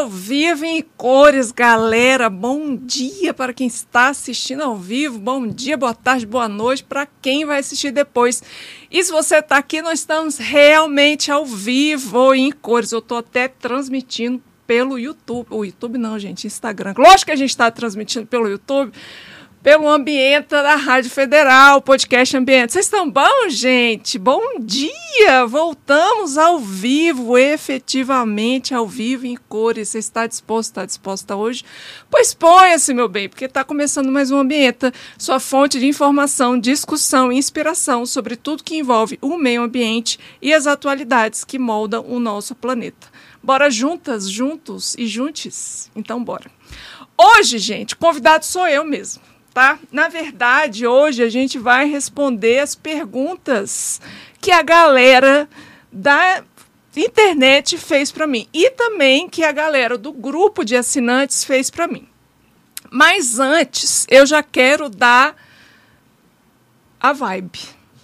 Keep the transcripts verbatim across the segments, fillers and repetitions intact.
ao vivo em cores, galera. Bom dia para quem está assistindo ao vivo. Bom dia, boa tarde, boa noite para quem vai assistir depois. E se você está aqui, nós estamos realmente ao vivo em cores. Eu estou até transmitindo pelo YouTube. O YouTube não, gente, Instagram. Lógico que a gente está transmitindo pelo YouTube, pelo Ambienta da Rádio Federal, podcast Ambienta. Vocês estão bom, gente? Bom dia! Voltamos ao vivo, efetivamente ao vivo em cores. Você está disposto, está disposta hoje? Pois ponha-se, meu bem, porque está começando mais um Ambienta, sua fonte de informação, discussão e inspiração sobre tudo que envolve o meio ambiente e as atualidades que moldam o nosso planeta. Bora juntas, juntos e juntes? Então, bora. Hoje, gente, convidado sou eu mesmo. Tá? Na verdade, hoje a gente vai responder as perguntas que a galera da internet fez para mim e também que a galera do grupo de assinantes fez para mim. Mas antes, eu já quero dar a vibe.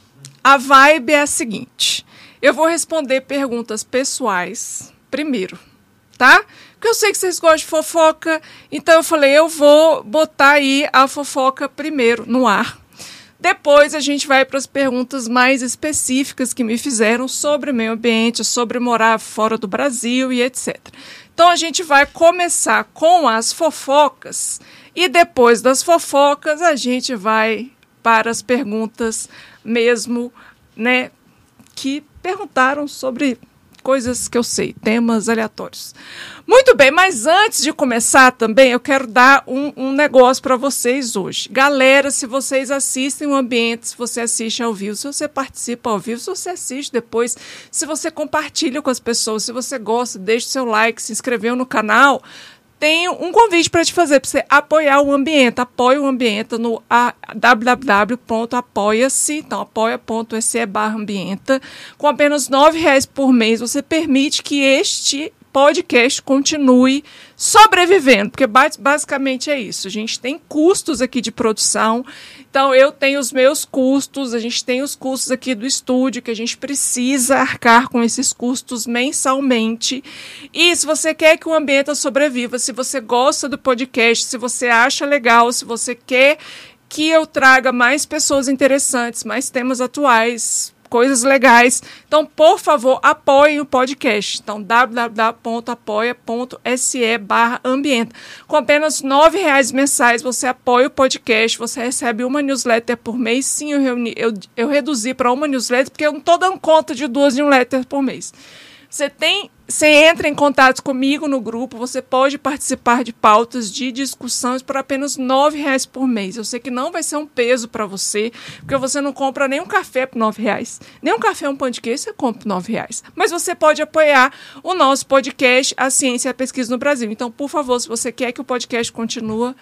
A vibe é a seguinte: eu vou responder perguntas pessoais primeiro, tá? Porque eu sei que vocês gostam de fofoca, então eu falei, eu vou botar aí a fofoca primeiro no ar. Depois a gente vai para as perguntas mais específicas que me fizeram sobre o meio ambiente, sobre morar fora do Brasil e etcétera. Então a gente vai começar com as fofocas e depois das fofocas a gente vai para as perguntas mesmo, né, que perguntaram sobre coisas que eu sei, temas aleatórios. Muito bem, mas antes de começar também, eu quero dar um, um negócio para vocês hoje. Galera, se vocês assistem o Ambiente, se você assiste ao vivo, se você participa ao vivo, se você assiste depois, se você compartilha com as pessoas, se você gosta, deixa o seu like, se inscreveu no canal, tenho um convite para te fazer, para você apoiar o Ambiente. Apoie o Ambiente no w w w ponto apoia-se, então apoia ponto se barra ambienta. Com apenas nove reais por mês, você permite que este podcast continue sobrevivendo, porque basicamente é isso. A gente tem custos aqui de produção, então eu tenho os meus custos, a gente tem os custos aqui do estúdio, que a gente precisa arcar com esses custos mensalmente. E se você quer que o Ambiente sobreviva, se você gosta do podcast, se você acha legal, se você quer que eu traga mais pessoas interessantes, mais temas atuais, coisas legais, então, por favor, apoiem o podcast. Então, w w w ponto apoia ponto se barra ambienta. Com apenas nove reais mensais, você apoia o podcast, você recebe uma newsletter por mês. Sim, eu, reuni, eu, eu reduzi para uma newsletter, porque eu não estou dando conta de duas newsletters por mês. Você tem, você entra em contato comigo no grupo, você pode participar de pautas de discussões por apenas nove reais por mês. Eu sei que não vai ser um peso para você, porque você não compra nem um café por nove reais. Nem um café, um pão de queijo, você compra por nove reais. Mas você pode apoiar o nosso podcast, A Ciência e a Pesquisa no Brasil. Então, por favor, se você quer que o podcast continue,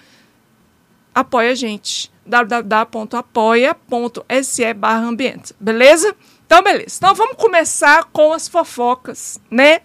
apoie a gente. w w w ponto apoia ponto se barra ambiente. Beleza? Então, beleza. Então, vamos começar com as fofocas, né?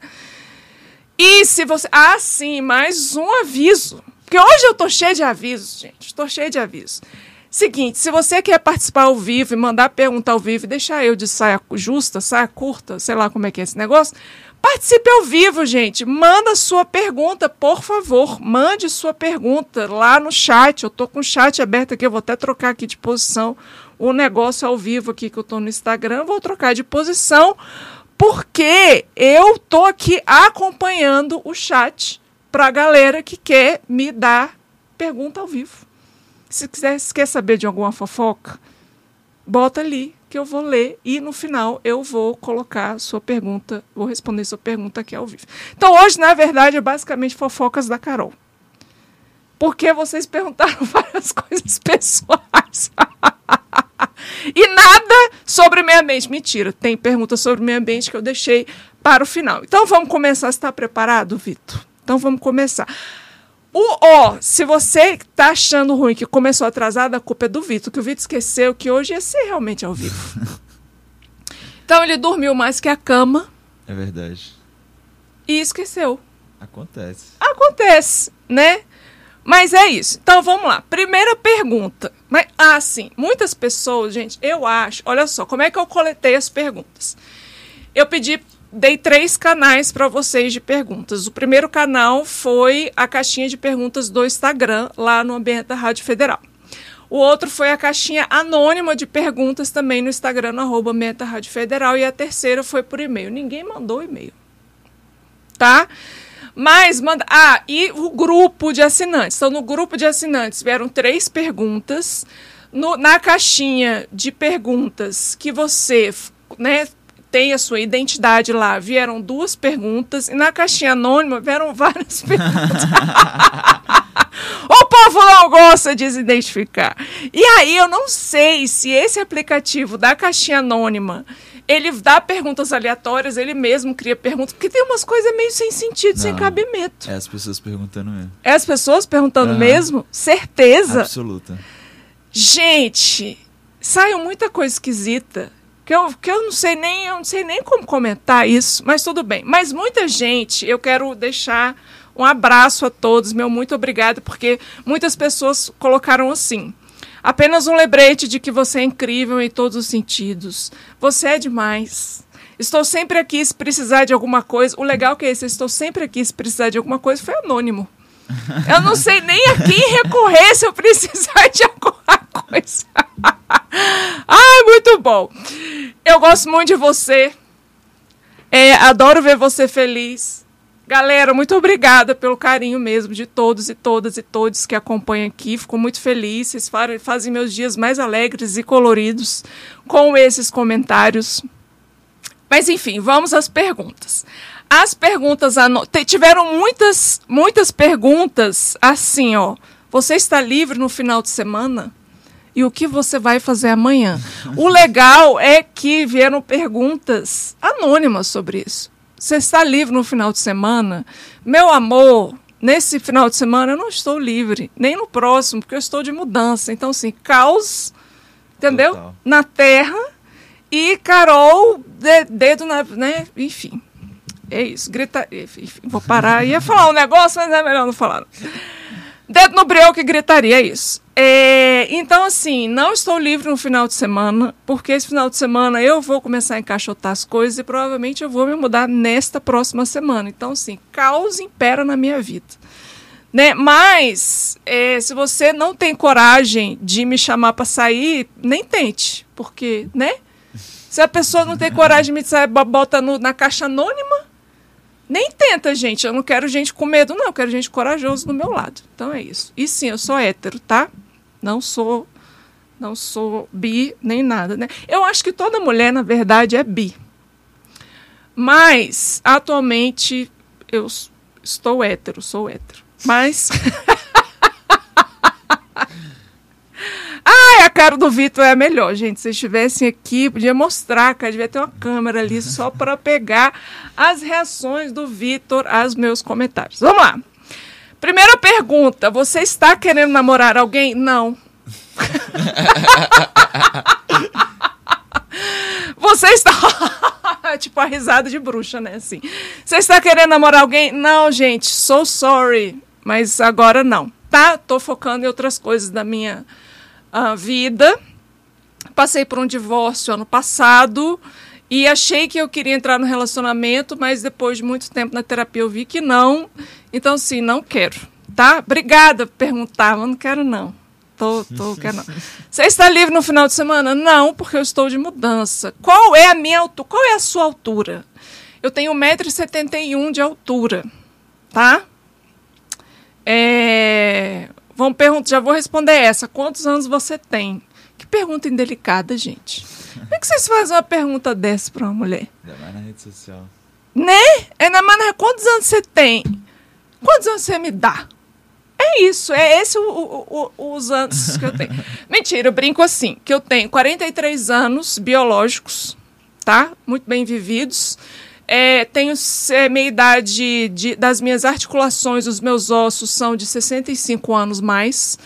E se você... Ah, sim, mais um aviso. Porque hoje eu tô cheia de avisos, gente. Estou cheia de avisos. Seguinte, se você quer participar ao vivo e mandar pergunta ao vivo e deixar eu de saia justa, saia curta, sei lá como é que é esse negócio, participe ao vivo, gente. Manda sua pergunta, por favor. Mande sua pergunta lá no chat. Eu tô com o chat aberto aqui, eu vou até trocar aqui de posição o negócio ao vivo aqui que eu tô no Instagram, vou trocar de posição, porque eu tô aqui acompanhando o chat pra galera que quer me dar pergunta ao vivo. Se quiser, se quer saber de alguma fofoca, bota ali que eu vou ler e no final eu vou colocar sua pergunta, vou responder sua pergunta aqui ao vivo. Então hoje, na verdade, é basicamente fofocas da Carol. Porque vocês perguntaram várias coisas pessoais. E nada sobre o meio ambiente. Mentira, tem perguntas sobre o meio ambiente que eu deixei para o final. Então vamos começar. Você está preparado, Vitor? Então vamos começar. O ó, se você está achando ruim que começou atrasado, a culpa é do Vitor, que o Vitor esqueceu que hoje ia ser realmente ao vivo. Então ele dormiu mais que a cama. É verdade. E esqueceu. Acontece. Acontece, né? Mas é isso. Então, vamos lá. Primeira pergunta. Mas, ah, sim. Muitas pessoas, gente, eu acho... Olha só, como é que eu coletei as perguntas? Eu pedi dei três canais para vocês de perguntas. O primeiro canal foi a caixinha de perguntas do Instagram, lá no ambiente da Rádio Federal. O outro foi a caixinha anônima de perguntas também no Instagram, no arroba ambiente da Rádio Federal. E a terceira foi por e-mail. Ninguém mandou e-mail. Tá? Mas, manda... Ah, e o grupo de assinantes. Então, no grupo de assinantes vieram três perguntas. No, na caixinha de perguntas que você, né, tem a sua identidade lá, vieram duas perguntas. E na caixinha anônima vieram várias perguntas. O povo não gosta de se identificar. E aí eu não sei se esse aplicativo da caixinha anônima, ele dá perguntas aleatórias, ele mesmo cria perguntas, porque tem umas coisas meio sem sentido, não, sem cabimento. É as pessoas perguntando mesmo. É as pessoas perguntando uhum. mesmo? Certeza. Absoluta. Gente, saiu muita coisa esquisita, que eu, que eu não sei nem, eu não sei nem como comentar isso, mas tudo bem. Mas muita gente, eu quero deixar um abraço a todos, meu muito obrigado, porque muitas pessoas colocaram assim: apenas um lembrete de que você é incrível em todos os sentidos. Você é demais. Estou sempre aqui se precisar de alguma coisa. O legal que é esse, estou sempre aqui se precisar de alguma coisa, foi anônimo. Eu não sei nem a quem recorrer se eu precisar de alguma coisa. Ai, muito bom. Eu gosto muito de você. É, adoro ver você feliz. Galera, muito obrigada pelo carinho mesmo de todos e todas e todos que acompanham aqui. Fico muito feliz. Vocês fazem meus dias mais alegres e coloridos com esses comentários. Mas, enfim, vamos às perguntas. As perguntas... Ano... Tiveram muitas, muitas perguntas assim, ó. Você está livre no final de semana? E o que você vai fazer amanhã? O legal é que vieram perguntas anônimas sobre isso. Você está livre no final de semana? Meu amor, nesse final de semana eu não estou livre, nem no próximo, porque eu estou de mudança. Então, assim, caos, entendeu? Total. Na terra e Carol, de, dedo na... né? Enfim, é isso. Grita, enfim, vou parar. Ia falar um negócio, mas é melhor não falar. Dedo no breu que gritaria, é isso. É, então, assim, não estou livre no final de semana, porque esse final de semana eu vou começar a encaixotar as coisas e provavelmente eu vou me mudar nesta próxima semana. Então, assim, caos impera na minha vida. Né? Mas, é, se você não tem coragem de me chamar para sair, nem tente, porque, né? Se a pessoa não tem coragem de me sair, bota no, na caixa anônima, nem tenta, gente. Eu não quero gente com medo, não. Eu quero gente corajosa do meu lado. Então é isso. E sim, eu sou hétero, tá? Não sou, não sou bi, nem nada, né? Eu acho que toda mulher, na verdade, é bi. Mas, atualmente, eu estou hétero, sou hétero. Mas... Ai, a cara do Vitor é a melhor, gente. Se vocês estivessem aqui, podia mostrar, cara. Devia ter uma câmera ali só para pegar as reações do Vitor aos meus comentários. Vamos lá. Primeira pergunta. Você está querendo namorar alguém? Não. Você está... tipo a risada de bruxa, né? Assim. Você está querendo namorar alguém? Não, gente. So sorry. Mas agora não. Tá? Tô focando em outras coisas da minha... a vida. Passei por um divórcio ano passado e achei que eu queria entrar no relacionamento, mas depois de muito tempo na terapia eu vi que não. Então, sim, não quero, tá? Obrigada por perguntar, mas não quero não. Tô, tô, quero não. Você está livre no final de semana? Não, porque eu estou de mudança. Qual é a minha altura? Qual é a sua altura? Eu tenho um metro e setenta e um de altura, tá? É... Vamos perguntar, já vou responder essa. Quantos anos você tem? Que pergunta indelicada, gente. Como é que vocês fazem uma pergunta dessa para uma mulher? Ainda mais na rede social. Né? Ainda mais na... Quantos anos você tem? Quantos anos você me dá? É isso, é esse o, o, o, os anos que eu tenho. Mentira, eu brinco assim, que eu tenho quarenta e três anos biológicos, tá? Muito bem vividos. É, tenho é, meia idade de, das minhas articulações, os meus ossos são de sessenta e cinco anos mais.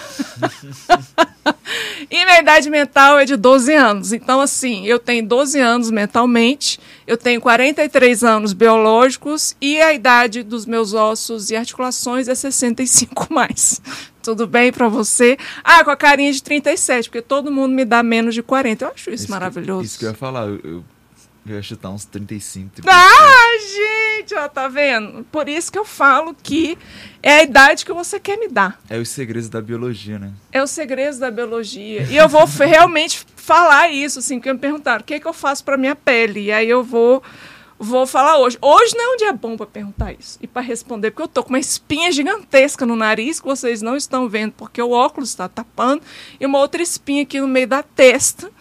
E minha idade mental é de doze anos. Então, assim, eu tenho doze anos mentalmente, eu tenho quarenta e três anos biológicos e a idade dos meus ossos e articulações é sessenta e cinco mais. Tudo bem pra você? Ah, com a carinha de trinta e sete, porque todo mundo me dá menos de quarenta. Eu acho isso, isso maravilhoso. Que, isso que eu ia falar. Eu, eu Eu ia chutar uns trinta e cinco. Ah, gente, ó, tá vendo? Por isso que eu falo que é a idade que você quer me dar. É os segredos da biologia, né? É os segredos da biologia. E eu vou f- realmente falar isso, assim, porque me perguntaram, o que, é que eu faço pra minha pele? E aí eu vou, vou falar hoje. Hoje não é um dia bom pra perguntar isso e pra responder, porque eu tô com uma espinha gigantesca no nariz que vocês não estão vendo, porque o óculos está tapando, e uma outra espinha aqui no meio da testa.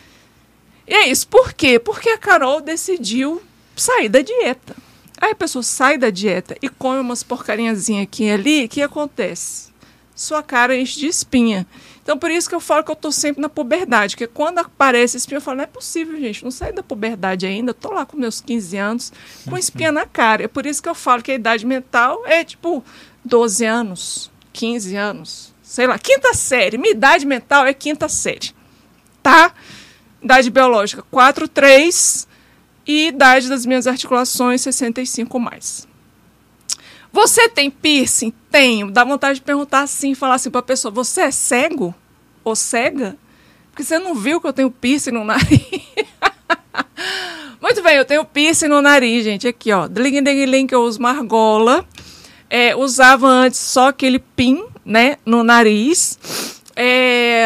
E é isso. Por quê? Porque a Carol decidiu sair da dieta. Aí a pessoa sai da dieta e come umas porcarinhazinhas aqui e ali, o que acontece? Sua cara enche de espinha. Então, por isso que eu falo que eu tô sempre na puberdade, porque quando aparece espinha, eu falo, não é possível, gente, não saí da puberdade ainda, tô lá com meus quinze anos, com espinha na cara. É por isso que eu falo que a idade mental é, tipo, doze anos, quinze anos, sei lá, quinta série. Minha idade mental é quinta série, tá? Idade biológica, quatro, três, e idade das minhas articulações, sessenta e cinco mais. Você tem piercing? Tenho. Dá vontade de perguntar assim, falar assim pra pessoa, você é cego ou cega? Porque você não viu que eu tenho piercing no nariz? Muito bem, eu tenho piercing no nariz, gente. Aqui, ó. Dling, dling, dling, que eu uso uma argola. É, usava antes só aquele pin, né, no nariz. É...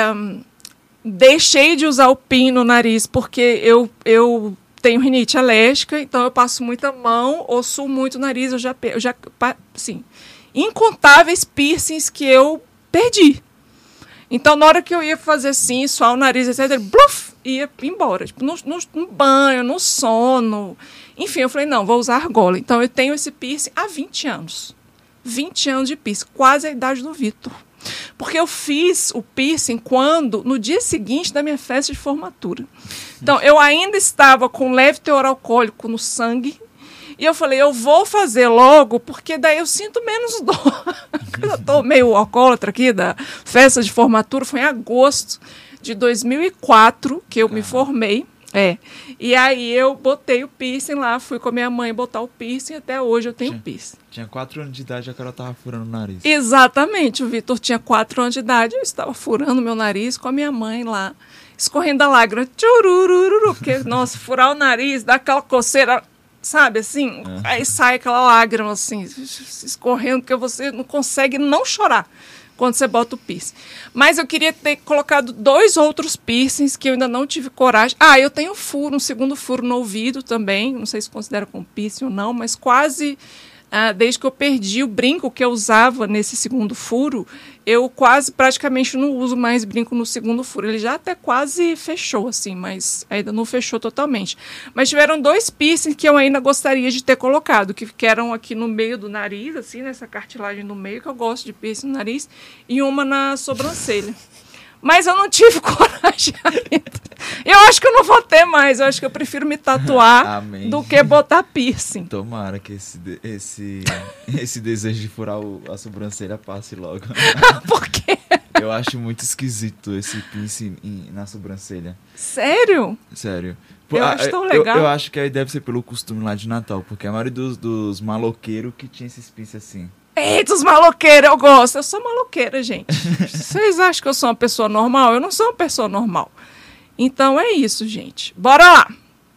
Deixei de usar o pin no nariz porque eu, eu tenho rinite alérgica, então eu passo muita mão ou suo muito o nariz. Eu já, eu já assim, incontáveis piercings que eu perdi. Então, na hora que eu ia fazer assim, suar o nariz, etcétera, bluf, ia embora. Tipo, no, no, no banho, no sono. Enfim, eu falei, não, vou usar argola. Então, eu tenho esse piercing há vinte anos. vinte anos de piercing, quase a idade do Vitor. Porque eu fiz o piercing quando, no dia seguinte da minha festa de formatura. Então, eu ainda estava com leve teor alcoólico no sangue. E eu falei, eu vou fazer logo, porque daí eu sinto menos dor. Eu estou meio alcoólatra aqui da festa de formatura. Foi em agosto de dois mil e quatro que eu Caramba. me formei. É. E aí eu botei o piercing lá, fui com a minha mãe botar o piercing, até hoje eu tenho tinha, piercing. Tinha quatro anos de idade e a Carol tava furando o nariz. Exatamente, o Vitor tinha quatro anos de idade, eu estava furando meu nariz com a minha mãe lá, escorrendo a lágrima, tchururururu, porque, nossa, furar o nariz, dá aquela coceira, sabe, assim, é. Aí sai aquela lágrima, assim, escorrendo, porque você não consegue não chorar quando você bota o piercing. Mas eu queria ter colocado dois outros piercings que eu ainda não tive coragem. Ah, eu tenho furo, um segundo furo no ouvido também. Não sei se considera como piercing ou não, mas quase, ah, desde que eu perdi o brinco que eu usava nesse segundo furo, eu quase praticamente não uso mais brinco no segundo furo. Ele já até quase fechou, assim, mas ainda não fechou totalmente. Mas tiveram dois piercings que eu ainda gostaria de ter colocado, que, que eram aqui no meio do nariz, assim, nessa cartilagem no meio, que eu gosto de piercing no nariz, e uma na sobrancelha. Mas eu não tive coragem ainda. Eu acho que eu não vou ter mais. Eu acho que eu prefiro me tatuar Amém. do que botar piercing. Tomara que esse, esse, esse desejo de furar o, a sobrancelha passe logo. Por quê? Eu acho muito esquisito esse piercing em, na sobrancelha. Sério? Sério. Eu a, acho tão legal. Eu, eu acho que aí deve ser pelo costume lá de Natal, porque a maioria dos, dos maloqueiros que tinha esses piercing assim. Eita, os maloqueiros, eu gosto. Eu sou maloqueira, gente. Vocês acham que eu sou uma pessoa normal? Eu não sou uma pessoa normal. Então é isso, gente. Bora lá.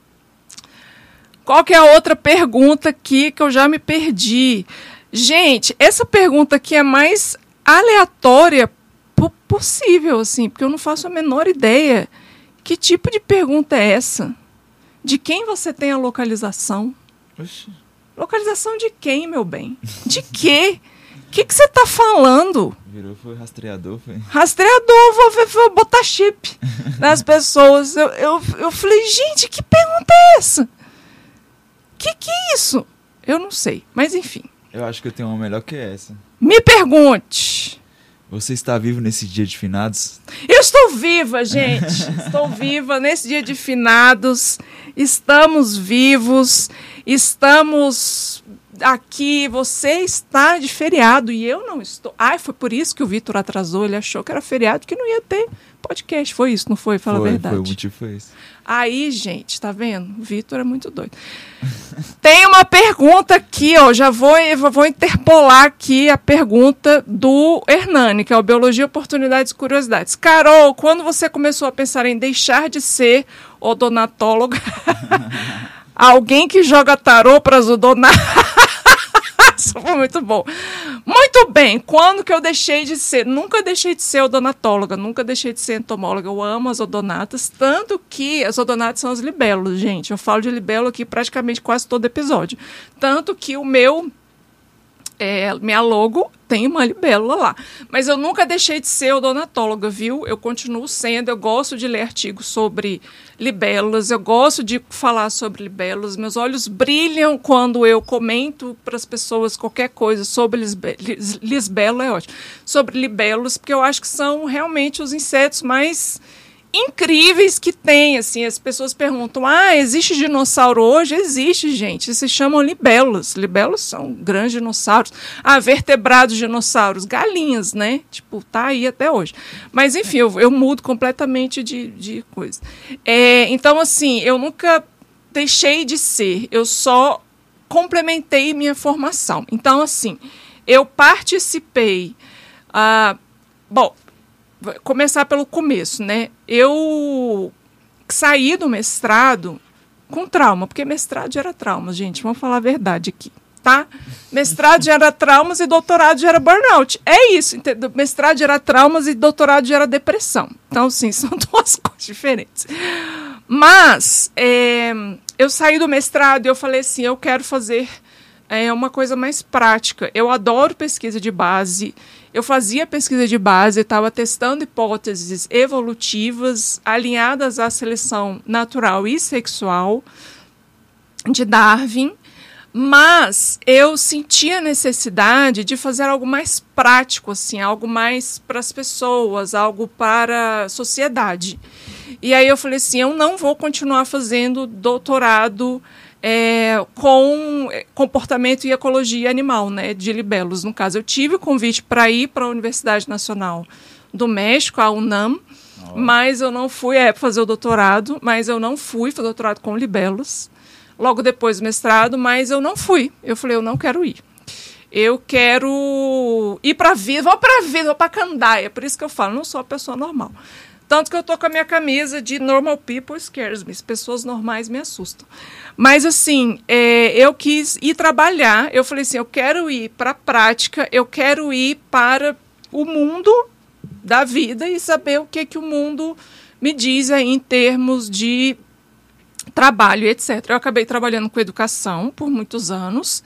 Qual que é a outra pergunta aqui que eu já me perdi? Gente, essa pergunta aqui é mais aleatória possível, assim, porque eu não faço a menor ideia. Que tipo de pergunta é essa? De quem você tem a localização? Oxi. Localização de quem, meu bem? De quê? O que você tá falando? Virou, foi rastreador, foi? Rastreador, vou, vou botar chip nas pessoas. Eu, eu, eu falei, gente, que pergunta é essa? Que que é isso? Eu não sei, mas enfim. Eu acho que eu tenho uma melhor que essa. Me pergunte. Você está vivo nesse dia de finados? Eu estou viva, gente. Estou viva nesse dia de finados. Estamos vivos. Estamos aqui. Você está de feriado e eu não estou. Ai, foi por isso que o Vitor atrasou. Ele achou que era feriado, que não ia ter podcast. Foi isso, não foi? Fala foi, a verdade. Foi, o motivo foi isso. Aí, gente, tá vendo? O Vitor é muito doido. Tem uma pergunta aqui, ó. Já vou, vou interpolar aqui a pergunta do Hernani, que é o Biologia, Oportunidades e Curiosidades. Carol, quando você começou a pensar em deixar de ser odonatóloga. Alguém que joga tarô para as odonatas. Isso foi muito bom. Muito bem, quando que eu deixei de ser? Nunca deixei de ser odonatóloga, nunca deixei de ser entomóloga. Eu amo as odonatas, tanto que as odonatas são as libélulas, gente. Eu falo de libélula aqui praticamente quase todo episódio. Tanto que o meu... É, minha logo tem uma libélula lá. Mas eu nunca deixei de ser odonatóloga, viu? Eu continuo sendo, eu gosto de ler artigos sobre libélulas, eu gosto de falar sobre libélulas. Meus olhos brilham quando eu comento para as pessoas qualquer coisa sobre lisbélula, é ótimo, sobre libélulas, porque eu acho que são realmente os insetos mais incríveis que tem, assim. As pessoas perguntam, ah, existe dinossauro hoje? Existe, gente, se chamam libélulas. Libélulas são grandes dinossauros. Ah, vertebrados dinossauros, galinhas, né? Tipo, tá aí até hoje. Mas, enfim, eu, eu mudo completamente de, de coisa. É, então, assim, eu nunca deixei de ser, eu só complementei minha formação. Então, assim, eu participei... Ah, bom... Vou começar pelo começo, né? Eu saí do mestrado com trauma, porque mestrado gera traumas, gente. Vamos falar a verdade aqui, tá? Mestrado gera traumas e doutorado gera burnout. É isso, entendeu? Mestrado gera traumas e doutorado gera depressão. Então, sim, são duas coisas diferentes. Mas é, eu saí do mestrado e eu falei assim, eu quero fazer é, uma coisa mais prática. Eu adoro pesquisa de base. Eu fazia pesquisa de base, estava testando hipóteses evolutivas alinhadas à seleção natural e sexual de Darwin, mas eu sentia a necessidade de fazer algo mais prático, assim, algo mais para as pessoas, algo para a sociedade. E aí eu falei assim, eu não vou continuar fazendo doutorado É, com comportamento e ecologia animal, né, de libélulas. No caso, eu tive o convite para ir para a Universidade Nacional do México, a UNAM, oh. mas eu não fui é, fazer o doutorado, mas eu não fui fazer o doutorado com libélulas. Logo depois do mestrado, mas eu não fui. Eu falei, eu não quero ir. Eu quero ir para a vida, vou para a vida, vou para a candaia. Por isso que eu falo, não sou uma pessoa normal. Tanto que eu tô com a minha camisa de Normal People Scares Me. Pessoas normais me assustam. Mas, assim, é, eu quis ir trabalhar. Eu falei assim, eu quero ir para a prática, eu quero ir para o mundo da vida e saber o que, que o mundo me diz aí em termos de trabalho, etcétera. Eu acabei trabalhando com educação por muitos anos,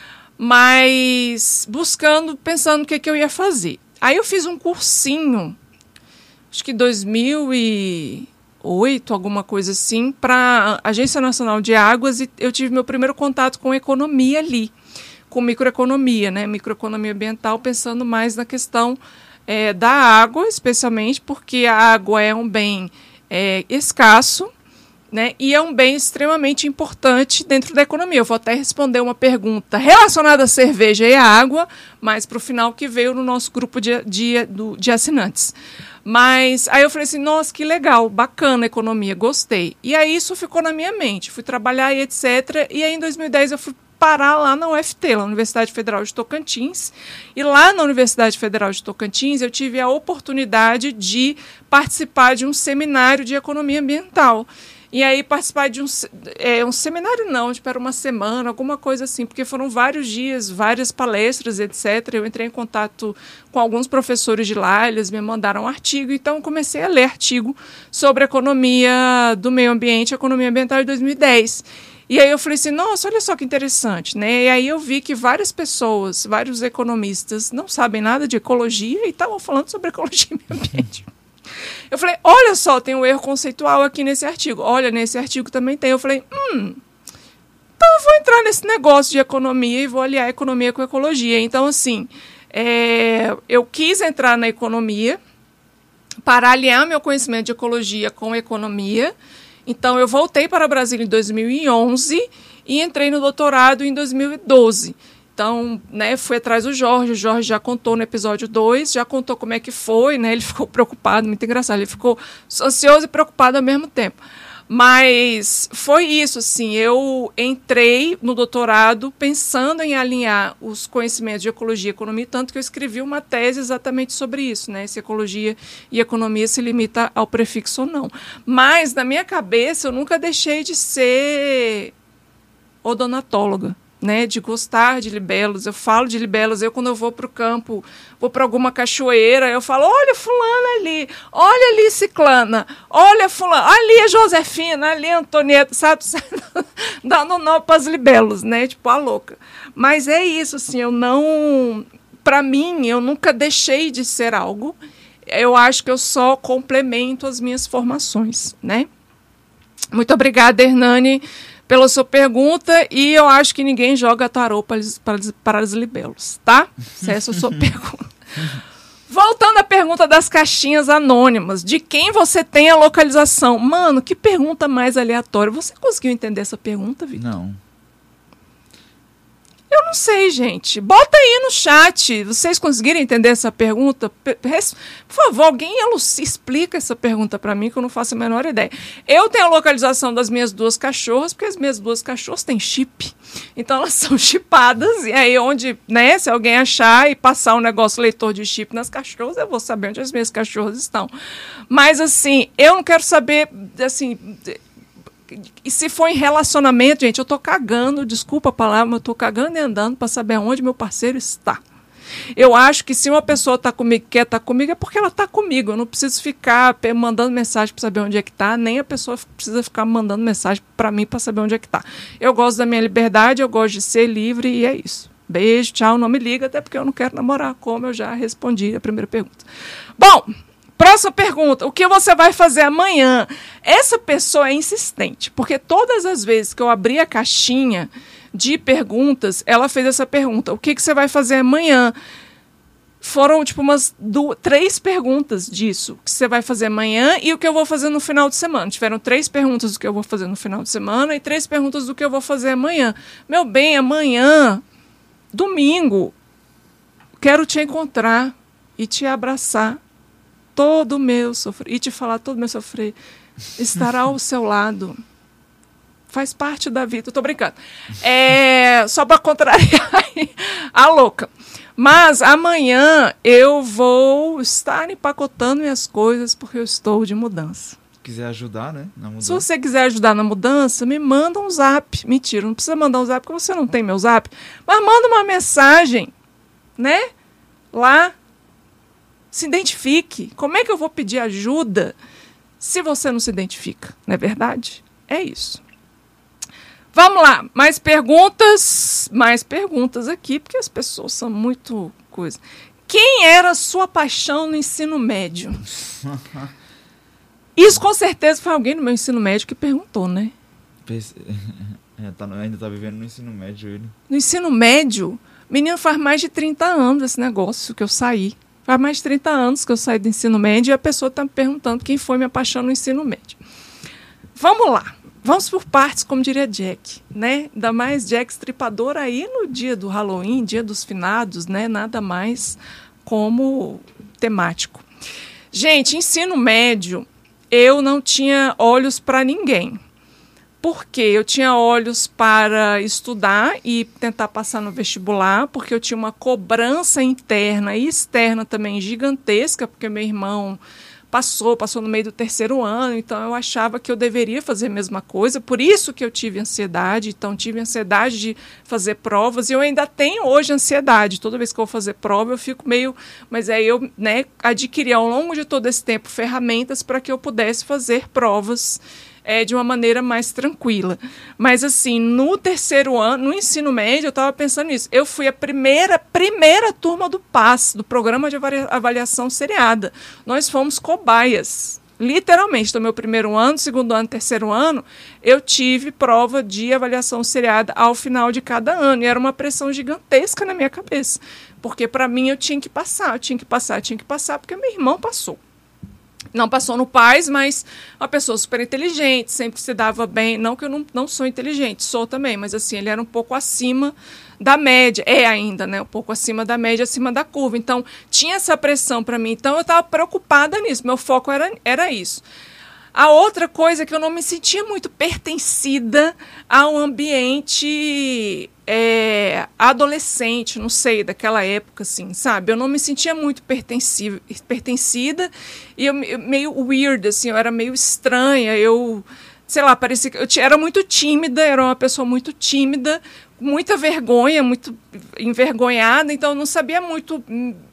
mas buscando, pensando o que, que eu ia fazer. Aí eu fiz um cursinho, acho que dois mil e oito, alguma coisa assim, para a Agência Nacional de Águas, e eu tive meu primeiro contato com economia ali, com microeconomia, né? Microeconomia ambiental, pensando mais na questão é, da água, especialmente porque a água é um bem é, escasso, né? E é um bem extremamente importante dentro da economia. Eu vou até responder uma pergunta relacionada à cerveja e à água, mas para o final que veio no nosso grupo de, de, de assinantes. Mas aí eu falei assim, nossa, que legal, bacana a economia, gostei. E aí isso ficou na minha mente, fui trabalhar e etcétera. E aí em dois mil e dez eu fui parar lá na U F T, na Universidade Federal de Tocantins. E lá na Universidade Federal de Tocantins eu tive a oportunidade de participar de um seminário de economia ambiental. E aí participar de um, é, um seminário não, tipo, era uma semana, alguma coisa assim, porque foram vários dias, várias palestras, etcétera. Eu entrei em contato com alguns professores de lá, eles me mandaram um artigo, então eu comecei a ler artigo sobre economia do meio ambiente, economia ambiental de dois mil e dez. E aí eu falei assim, nossa, olha só que interessante, né? E aí eu vi que várias pessoas, vários economistas não sabem nada de ecologia e estavam falando sobre ecologia e meio ambiente. Eu falei, olha só, tem um erro conceitual aqui nesse artigo. Olha, nesse artigo também tem. Eu falei, hum, então eu vou entrar nesse negócio de economia e vou aliar economia com ecologia. Então, assim, é, eu quis entrar na economia para aliar meu conhecimento de ecologia com economia. Então, eu voltei para Brasília em dois mil e onze e entrei no doutorado em dois mil e doze. Então, né, fui atrás do Jorge, o Jorge já contou no episódio dois, já contou como é que foi, né, ele ficou preocupado, muito engraçado, ele ficou ansioso e preocupado ao mesmo tempo. Mas foi isso, assim, eu entrei no doutorado pensando em alinhar os conhecimentos de ecologia e economia, tanto que eu escrevi uma tese exatamente sobre isso, né? Se ecologia e economia se limita ao prefixo ou não. Mas, na minha cabeça, eu nunca deixei de ser odonatóloga, né, de gostar de libelos. Eu falo de libelos, eu quando eu vou para o campo, vou para alguma cachoeira, eu falo, olha fulana ali, olha ali ciclana, olha fulana, ali a Josefina, ali a Antonieta, sabe, dando nó para as libelos, né, tipo a louca. Mas é isso, assim, eu não, para mim, eu nunca deixei de ser algo, eu acho que eu só complemento as minhas formações, né. Muito obrigada, Hernani, pela sua pergunta, e eu acho que ninguém joga tarô para, para, para os libelos, tá? Essa é a sua pergunta. Voltando à pergunta das caixinhas anônimas, de quem você tem a localização? Mano, que pergunta mais aleatória. Você conseguiu entender essa pergunta, Vitor? Não. Eu não sei, gente. Bota aí no chat. Vocês conseguiram entender essa pergunta? Por favor, alguém explica essa pergunta para mim, que eu não faço a menor ideia. Eu tenho a localização das minhas duas cachorras, porque as minhas duas cachorras têm chip. Então, elas são chipadas. E aí, onde, né, se alguém achar e passar um negócio leitor de chip nas cachorras, eu vou saber onde as minhas cachorras estão. Mas, assim, eu não quero saber, assim... E se for em relacionamento, gente, eu tô cagando, desculpa a palavra, mas eu tô cagando e andando para saber onde meu parceiro está. Eu acho que se uma pessoa está comigo, quer estar comigo, é porque ela está comigo. Eu não preciso ficar mandando mensagem para saber onde é que está, nem a pessoa precisa ficar mandando mensagem para mim para saber onde é que está. Eu gosto da minha liberdade, eu gosto de ser livre e é isso. Beijo, tchau, não me liga, até porque eu não quero namorar, como eu já respondi a primeira pergunta. Bom... Próxima pergunta, o que você vai fazer amanhã? Essa pessoa é insistente, porque todas as vezes que eu abri a caixinha de perguntas, ela fez essa pergunta, o que, que você vai fazer amanhã? Foram tipo umas duas, três perguntas disso, o que você vai fazer amanhã e o que eu vou fazer no final de semana. Tiveram três perguntas do que eu vou fazer no final de semana e três perguntas do que eu vou fazer amanhã. Meu bem, amanhã, domingo, quero te encontrar e te abraçar. Todo o meu sofrer, e te falar todo o meu sofrer, estará ao seu lado. Faz parte da vida. Eu tô brincando. É, só para contrariar a louca. Mas amanhã eu vou estar empacotando minhas coisas porque eu estou de mudança. Se quiser ajudar, né? Na mudança. Se você quiser ajudar na mudança, me manda um zap. Mentira, não precisa mandar um zap porque você não tem meu zap. Mas manda uma mensagem, né? Lá. Se identifique. Como é que eu vou pedir ajuda se você não se identifica? Não é verdade? É isso. Vamos lá. Mais perguntas. Mais perguntas aqui, porque as pessoas são muito coisa. Quem era a sua paixão no ensino médio? Isso com certeza foi alguém no meu ensino médio que perguntou, né? É, tá, ainda está vivendo no ensino médio ele. No ensino médio? Menino, faz mais de trinta anos esse negócio que eu saí. Faz mais de trinta anos que eu saí do ensino médio e a pessoa está me perguntando quem foi minha paixão no ensino médio. Vamos lá. Vamos por partes, como diria Jack, né? Ainda mais Jack Estripador aí no dia do Halloween, dia dos finados, né? Nada mais como temático. Gente, ensino médio, eu não tinha olhos para ninguém. Por quê? Eu tinha olhos para estudar e tentar passar no vestibular, porque eu tinha uma cobrança interna e externa também gigantesca, porque meu irmão passou, passou no meio do terceiro ano, então eu achava que eu deveria fazer a mesma coisa, por isso que eu tive ansiedade, então tive ansiedade de fazer provas, e eu ainda tenho hoje ansiedade, toda vez que eu vou fazer prova eu fico meio, mas aí eu, né, adquiri ao longo de todo esse tempo ferramentas para que eu pudesse fazer provas É, de uma maneira mais tranquila. Mas, assim, no terceiro ano, no ensino médio, eu estava pensando nisso. Eu fui a primeira, primeira turma do P A S, do Programa de Avaliação Seriada. Nós fomos cobaias, literalmente. Então, meu primeiro ano, segundo ano, terceiro ano, eu tive prova de avaliação seriada ao final de cada ano. E era uma pressão gigantesca na minha cabeça. Porque, para mim, eu tinha que passar, eu tinha que passar, eu tinha que passar, porque meu irmão passou. Não passou no P A S, mas uma pessoa super inteligente, sempre se dava bem. Não que eu não, não sou inteligente, sou também, mas assim, ele era um pouco acima da média, é ainda, né? Um pouco acima da média, acima da curva. Então, tinha essa pressão para mim. Então, eu estava preocupada nisso, meu foco era, era isso. A outra coisa é que eu não me sentia muito pertencida a um ambiente é, adolescente, não sei, daquela época, assim, sabe? Eu não me sentia muito pertenci- pertencida e eu, eu, meio weird, assim, eu era meio estranha, eu, sei lá, parecia que eu t- era muito tímida, era uma pessoa muito tímida, muita vergonha, muito envergonhada, então eu não sabia muito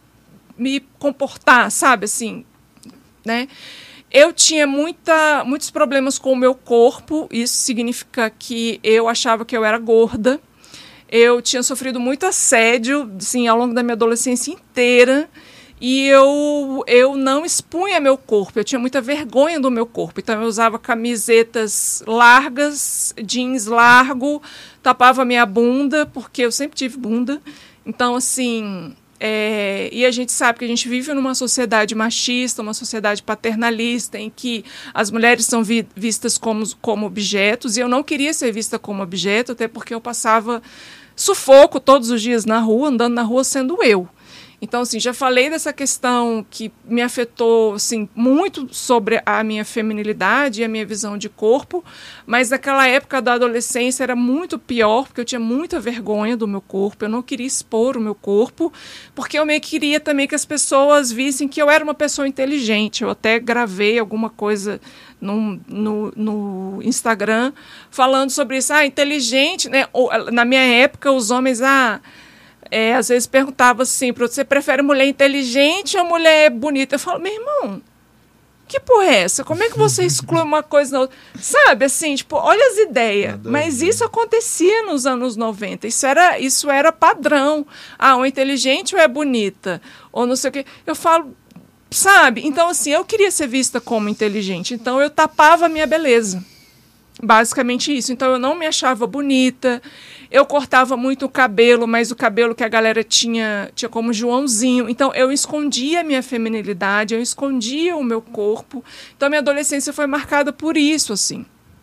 me comportar, sabe, assim, né? Eu tinha muita, muitos problemas com o meu corpo, isso significa que eu achava que eu era gorda. Eu tinha sofrido muito assédio, assim, ao longo da minha adolescência inteira, e eu, eu não expunha meu corpo, eu tinha muita vergonha do meu corpo. Então eu usava camisetas largas, jeans largo, tapava minha bunda, porque eu sempre tive bunda. Então, assim... É, e a gente sabe que a gente vive numa sociedade machista, uma sociedade paternalista, em que as mulheres são vi, vistas como, como objetos, e eu não queria ser vista como objeto, até porque eu passava sufoco todos os dias na rua, andando na rua sendo eu. Então, assim, já falei dessa questão que me afetou, assim, muito sobre a minha feminilidade e a minha visão de corpo, mas naquela época da adolescência era muito pior, porque eu tinha muita vergonha do meu corpo, eu não queria expor o meu corpo, porque eu meio que queria também que as pessoas vissem que eu era uma pessoa inteligente. Eu até gravei alguma coisa no, no, no Instagram falando sobre isso. Ah, inteligente, né? Na minha época, os homens... ah, É, às vezes perguntava assim, você prefere mulher inteligente ou mulher bonita? Eu falo, meu irmão, que porra é essa? Como é que você exclui uma coisa na outra? Sabe, assim, tipo, olha as ideias. Nada Mas isso acontecia nos anos noventa. Isso era, isso era padrão. Ah, ou é inteligente ou é bonita? Ou não sei o quê. Eu falo, sabe? Então, assim, eu queria ser vista como inteligente. Então, eu tapava a minha beleza. Basicamente isso. Então, eu não me achava bonita. Eu cortava muito o cabelo, mas o cabelo que a galera tinha, tinha como Joãozinho. Então, eu escondia a minha feminilidade, eu escondia o meu corpo. Então, a minha adolescência foi marcada por isso, assim.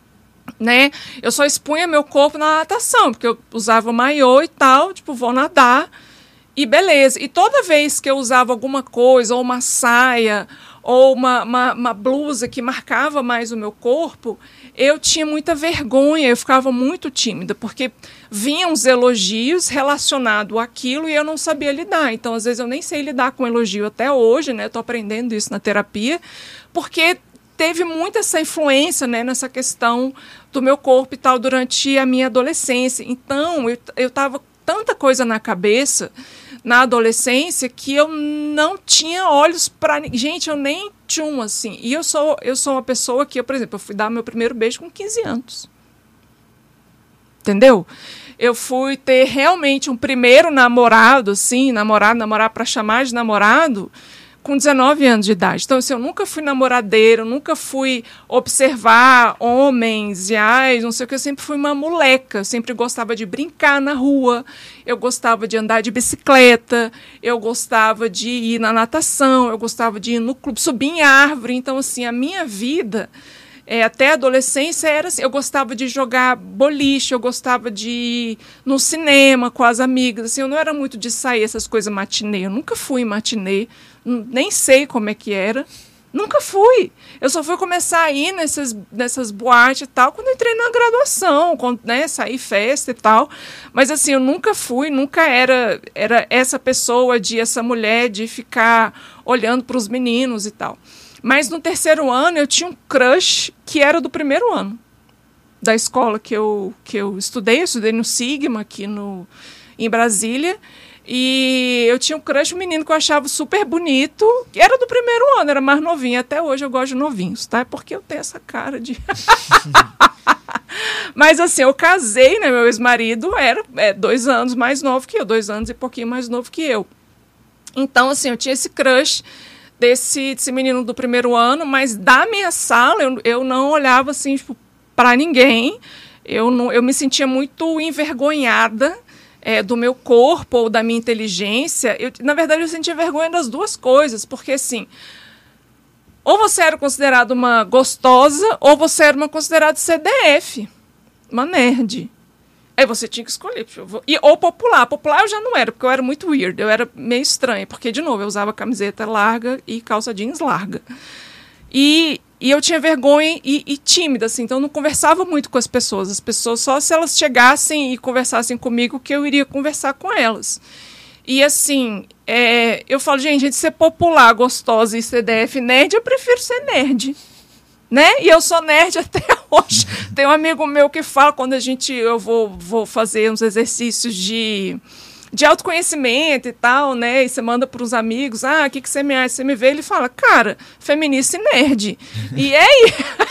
Né? Eu só expunha meu corpo na natação, porque eu usava maiô e tal, tipo, vou nadar e beleza. E toda vez que eu usava alguma coisa, ou uma saia, ou uma, uma, uma blusa que marcava mais o meu corpo, eu tinha muita vergonha, eu ficava muito tímida, porque vinham os elogios relacionados àquilo e eu não sabia lidar. Então, às vezes, eu nem sei lidar com elogio até hoje, né? Estou aprendendo isso na terapia, porque teve muito essa influência, né, nessa questão do meu corpo e tal durante a minha adolescência. Então, eu eu estava tanta coisa na cabeça na adolescência que eu não tinha olhos para... Gente, eu nem tinha um, assim. E eu sou, eu sou uma pessoa que, eu, por exemplo, eu fui dar meu primeiro beijo com quinze anos. Entendeu? Eu fui ter realmente um primeiro namorado, assim, namorado, namorar para chamar de namorado, com dezenove anos de idade. Então, assim, eu nunca fui namoradeira, eu nunca fui observar homens e ai, não sei o que, eu sempre fui uma moleca, eu sempre gostava de brincar na rua, eu gostava de andar de bicicleta, eu gostava de ir na natação, eu gostava de ir no clube, subir em árvore. Então, assim, a minha vida, é, até a adolescência, era assim, eu gostava de jogar boliche, eu gostava de ir no cinema com as amigas, assim, eu não era muito de sair essas coisas matinê, eu nunca fui matinê, nem sei como é que era, nunca fui. Eu só fui começar a ir nessas, nessas boates e tal quando eu entrei na graduação, quando, né, saí festa e tal. Mas assim, eu nunca fui, nunca era, era essa pessoa, de essa mulher de ficar olhando para os meninos e tal. Mas no terceiro ano eu tinha um crush que era do primeiro ano da escola que eu, que eu estudei. Eu estudei no Sigma, aqui no, em Brasília. E eu tinha um crush, um menino que eu achava super bonito, que era do primeiro ano, era mais novinho. Até hoje eu gosto de novinhos, tá? É porque eu tenho essa cara de... Mas assim, eu casei, né? Meu ex-marido era é, dois anos mais novo que eu, dois anos e pouquinho mais novo que eu. Então, assim, eu tinha esse crush desse, desse menino do primeiro ano, mas da minha sala eu, eu não olhava assim, tipo, pra ninguém. Eu, não, eu me sentia muito envergonhada É, do meu corpo ou da minha inteligência. Eu, na verdade, eu sentia vergonha das duas coisas, porque, assim, ou você era considerada uma gostosa, ou você era uma considerada C D F, uma nerd. Aí você tinha que escolher. E, ou popular. Popular eu já não era, porque eu era muito weird, eu era meio estranha, porque, de novo, eu usava camiseta larga e calça jeans larga. E e eu tinha vergonha e, e tímida, assim, então eu não conversava muito com as pessoas. As pessoas, só se elas chegassem e conversassem comigo, que eu iria conversar com elas. E, assim, é, eu falo, gente, gente, ser popular, gostosa e C D F nerd, eu prefiro ser nerd. Né? E eu sou nerd até hoje. Tem um amigo meu que fala, quando a gente, eu vou, vou fazer uns exercícios de, de autoconhecimento e tal, né? E você manda para os amigos, ah, o que, que você me acha? Você me vê, ele fala, cara, feminista e nerd. E é aí.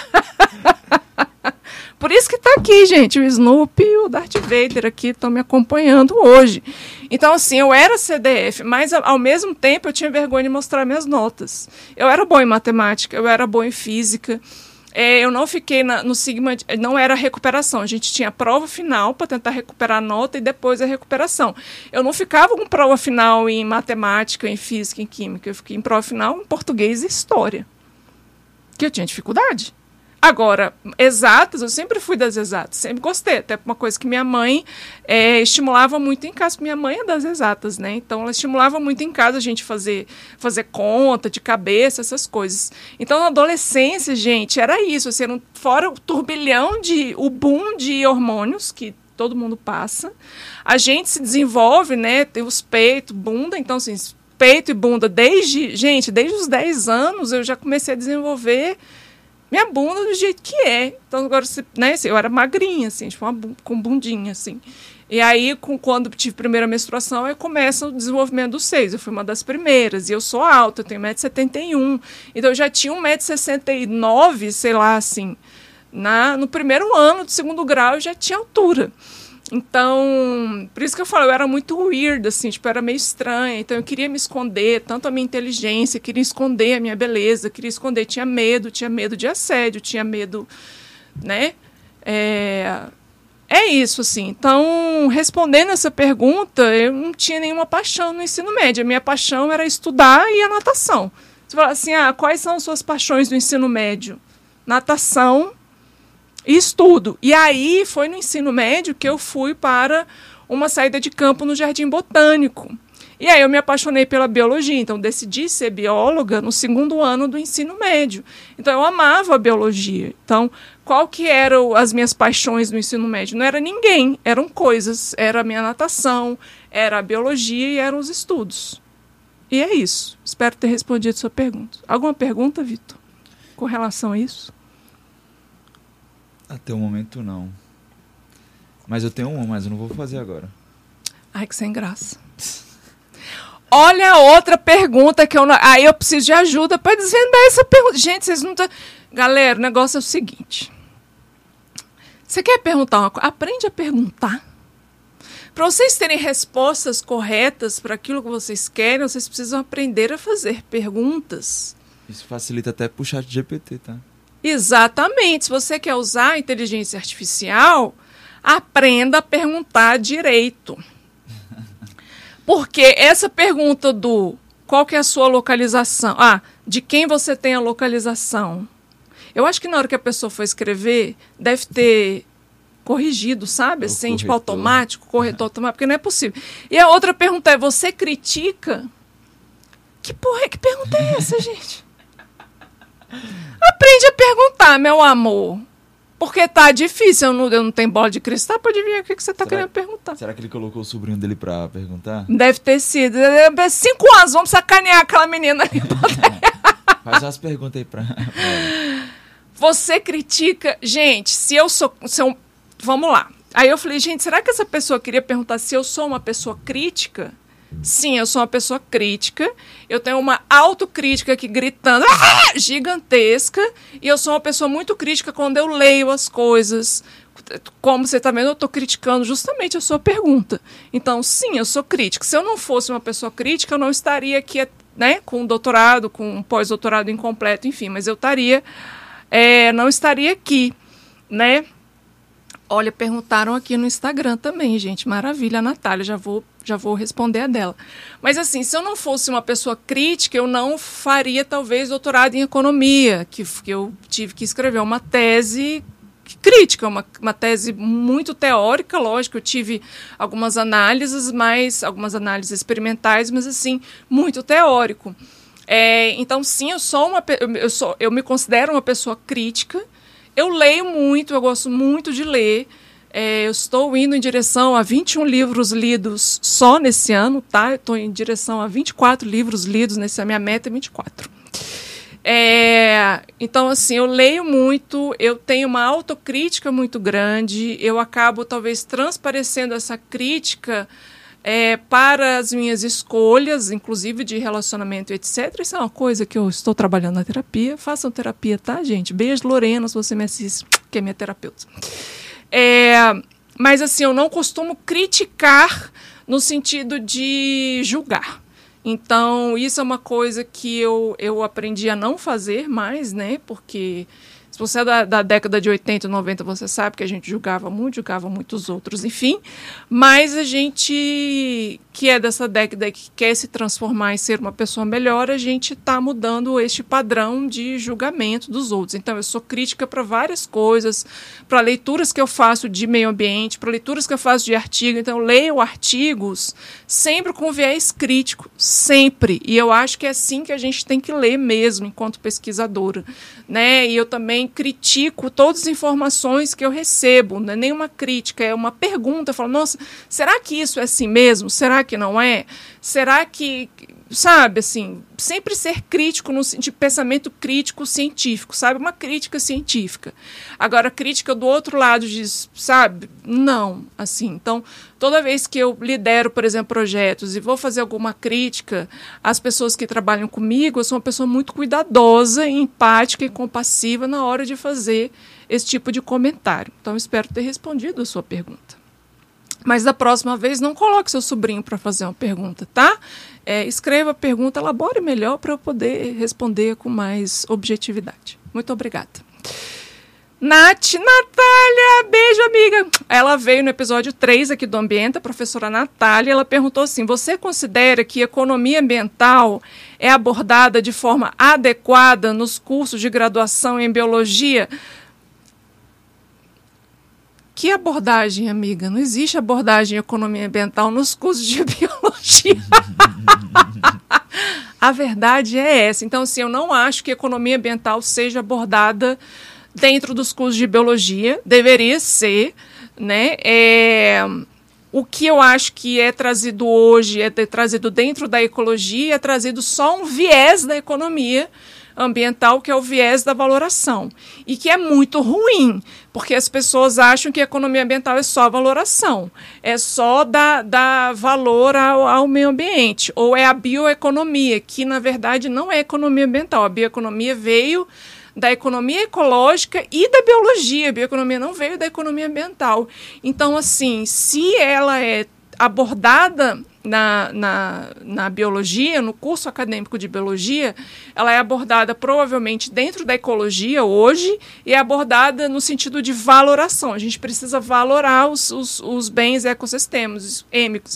Por isso que tá aqui, gente, o Snoopy e o Darth Vader aqui estão me acompanhando hoje. Então, assim, eu era C D F, mas ao mesmo tempo eu tinha vergonha de mostrar minhas notas. Eu era boa em matemática, eu era boa em física. É, eu não fiquei na, no Sigma, não era recuperação. A gente tinha prova final para tentar recuperar a nota e depois a recuperação. Eu não ficava com prova final em matemática, em física, em química. Eu fiquei em prova final em português e história, que eu tinha dificuldade. Agora, exatas, eu sempre fui das exatas, sempre gostei, até uma coisa que minha mãe é, estimulava muito em casa, minha mãe é das exatas, né? Então ela estimulava muito em casa a gente fazer, fazer conta de cabeça, essas coisas. Então na adolescência, gente, era isso, assim, era um, fora o turbilhão, de, o boom de hormônios que todo mundo passa, a gente se desenvolve, né? Tem os peitos, bunda, então assim, peito e bunda, desde, gente, desde os dez anos eu já comecei a desenvolver minha bunda do jeito que é. Então, agora, né, eu era magrinha, assim, tipo, uma, com bundinha, assim. E aí, com, quando tive primeira menstruação, aí começa o desenvolvimento dos seios. Eu fui uma das primeiras. E eu sou alta, eu tenho um metro e setenta e um. Então, eu já tinha um metro e sessenta e nove, sei lá, assim. Na, no primeiro ano do segundo grau, eu já tinha altura. Então, por isso que eu falo, eu era muito weird, assim, tipo, eu era meio estranha. Então, eu queria me esconder, tanto a minha inteligência, queria esconder a minha beleza, queria esconder, tinha medo, tinha medo de assédio, tinha medo, né? É, é isso, assim. Então, respondendo essa pergunta, eu não tinha nenhuma paixão no ensino médio. A minha paixão era estudar e a natação. Você fala assim, ah, quais são as suas paixões do ensino médio? Natação e estudo. E aí foi no ensino médio que eu fui para uma saída de campo no Jardim Botânico. E aí eu me apaixonei pela biologia, então decidi ser bióloga no segundo ano do ensino médio. Então eu amava a biologia. Então, qual que eram as minhas paixões no ensino médio? Não era ninguém, eram coisas. Era a minha natação, era a biologia e eram os estudos. E é isso. Espero ter respondido a sua pergunta. Alguma pergunta, Vitor, com relação a isso? Até o momento, não. Mas eu tenho uma, mas eu não vou fazer agora. Ai, que sem graça. Olha a outra pergunta que eu... Não... Aí eu preciso de ajuda para desvendar essa pergunta. Gente, vocês não estão... Galera, o negócio é o seguinte. Você quer perguntar uma coisa? Aprende a perguntar. Para vocês terem respostas corretas para aquilo que vocês querem, vocês precisam aprender a fazer perguntas. Isso facilita até pro chat G P T, tá? Exatamente. Se você quer usar a inteligência artificial, aprenda a perguntar direito. Porque essa pergunta do qual que é a sua localização, ah, de quem você tem a localização, eu acho que na hora que a pessoa for escrever, deve ter corrigido, sabe? Assim, corretor. Tipo automático, corretor automático, porque não é possível. E a outra pergunta é, você critica? Que porra, que pergunta é essa, gente? Aprende a perguntar, meu amor. Porque tá difícil, eu não, eu não tenho bola de cristal pra adivinhar o que, que você tá será, querendo perguntar. Será que ele colocou o sobrinho dele pra perguntar? Deve ter sido. Cinco anos, vamos sacanear aquela menina ali. Faz umas perguntas aí pra... Você critica... Gente, se eu sou... Se eu, vamos lá. Aí eu falei, gente, será que essa pessoa queria perguntar se eu sou uma pessoa crítica? Sim, eu sou uma pessoa crítica, eu tenho uma autocrítica aqui gritando, ah! Gigantesca, e eu sou uma pessoa muito crítica quando eu leio as coisas. Como você está vendo, eu estou criticando justamente a sua pergunta. Então, sim, eu sou crítica. Se eu não fosse uma pessoa crítica, eu não estaria aqui, né, com um doutorado, com um pós-doutorado incompleto, enfim, mas eu estaria, é, não estaria aqui, né? Olha, perguntaram aqui no Instagram também, gente. Maravilha, a Natália, já vou, já vou responder a dela. Mas assim, se eu não fosse uma pessoa crítica, eu não faria, talvez, doutorado em economia, que, que eu tive que escrever uma tese crítica, uma, uma tese muito teórica, lógico, eu tive algumas análises, mas, algumas análises experimentais, mas assim, muito teórico. É, então, sim, eu sou uma eu, sou, eu me considero uma pessoa crítica. Eu leio muito, eu gosto muito de ler. É, eu estou indo em direção a vinte e um livros lidos só nesse ano, tá? Eu estou em direção a vinte e quatro livros lidos nesse ano. A minha meta é vinte e quatro. É, então, assim, eu leio muito, eu tenho uma autocrítica muito grande, eu acabo, talvez, transparecendo essa crítica é, para as minhas escolhas, inclusive de relacionamento, etcétera. Isso é uma coisa que eu estou trabalhando na terapia. Façam terapia, tá, gente? Beijo, Lorena, se você me assiste, que é minha terapeuta. É, mas, assim, eu não costumo criticar no sentido de julgar. Então, isso é uma coisa que eu, eu aprendi a não fazer mais, né? Porque se você é da, da década de oitenta, noventa, você sabe que a gente julgava muito, julgava muitos outros, enfim. Mas a gente que é dessa década e que quer se transformar e ser uma pessoa melhor, a gente está mudando este padrão de julgamento dos outros. Então, eu sou crítica para várias coisas, para leituras que eu faço de meio ambiente, para leituras que eu faço de artigo. Então, eu leio artigos sempre com viés crítico, sempre. E eu acho que é assim que a gente tem que ler mesmo, enquanto pesquisadora, né? E eu também critico todas as informações que eu recebo, não é nenhuma crítica, é uma pergunta. Eu falo, nossa, será que isso é assim mesmo? Será que não é? Será que, sabe, assim, sempre ser crítico no de pensamento crítico científico, sabe? Uma crítica científica. Agora, a crítica do outro lado diz, sabe? Não, assim. Então, toda vez que eu lidero, por exemplo, projetos e vou fazer alguma crítica às pessoas que trabalham comigo, eu sou uma pessoa muito cuidadosa, empática e compassiva na hora de fazer esse tipo de comentário. Então, espero ter respondido a sua pergunta. Mas da próxima vez, não coloque seu sobrinho para fazer uma pergunta, tá? É, escreva a pergunta, elabore melhor para eu poder responder com mais objetividade. Muito obrigada. Nath, Natália, beijo, amiga. Ela veio no episódio três aqui do Ambienta, a professora Natália, ela perguntou assim, você considera que economia ambiental é abordada de forma adequada nos cursos de graduação em biologia? Que abordagem, amiga? Não existe abordagem em economia ambiental nos cursos de biologia. A verdade é essa. Então, assim, eu não acho que economia ambiental seja abordada dentro dos cursos de biologia. Deveria ser, né? É... O que eu acho que é trazido hoje, é trazido dentro da ecologia, é trazido só um viés da economia ambiental, que é o viés da valoração. E que é muito ruim, porque as pessoas acham que a economia ambiental é só valoração, é só dar, dar valor ao, ao meio ambiente, ou é a bioeconomia, que na verdade não é economia ambiental. A bioeconomia veio da economia ecológica e da biologia. A bioeconomia não veio da economia ambiental. Então, assim, se ela é abordada na, na, na biologia, no curso acadêmico de biologia, ela é abordada provavelmente dentro da ecologia hoje e é abordada no sentido de valoração. A gente precisa valorar os, os, os bens ecossistêmicos,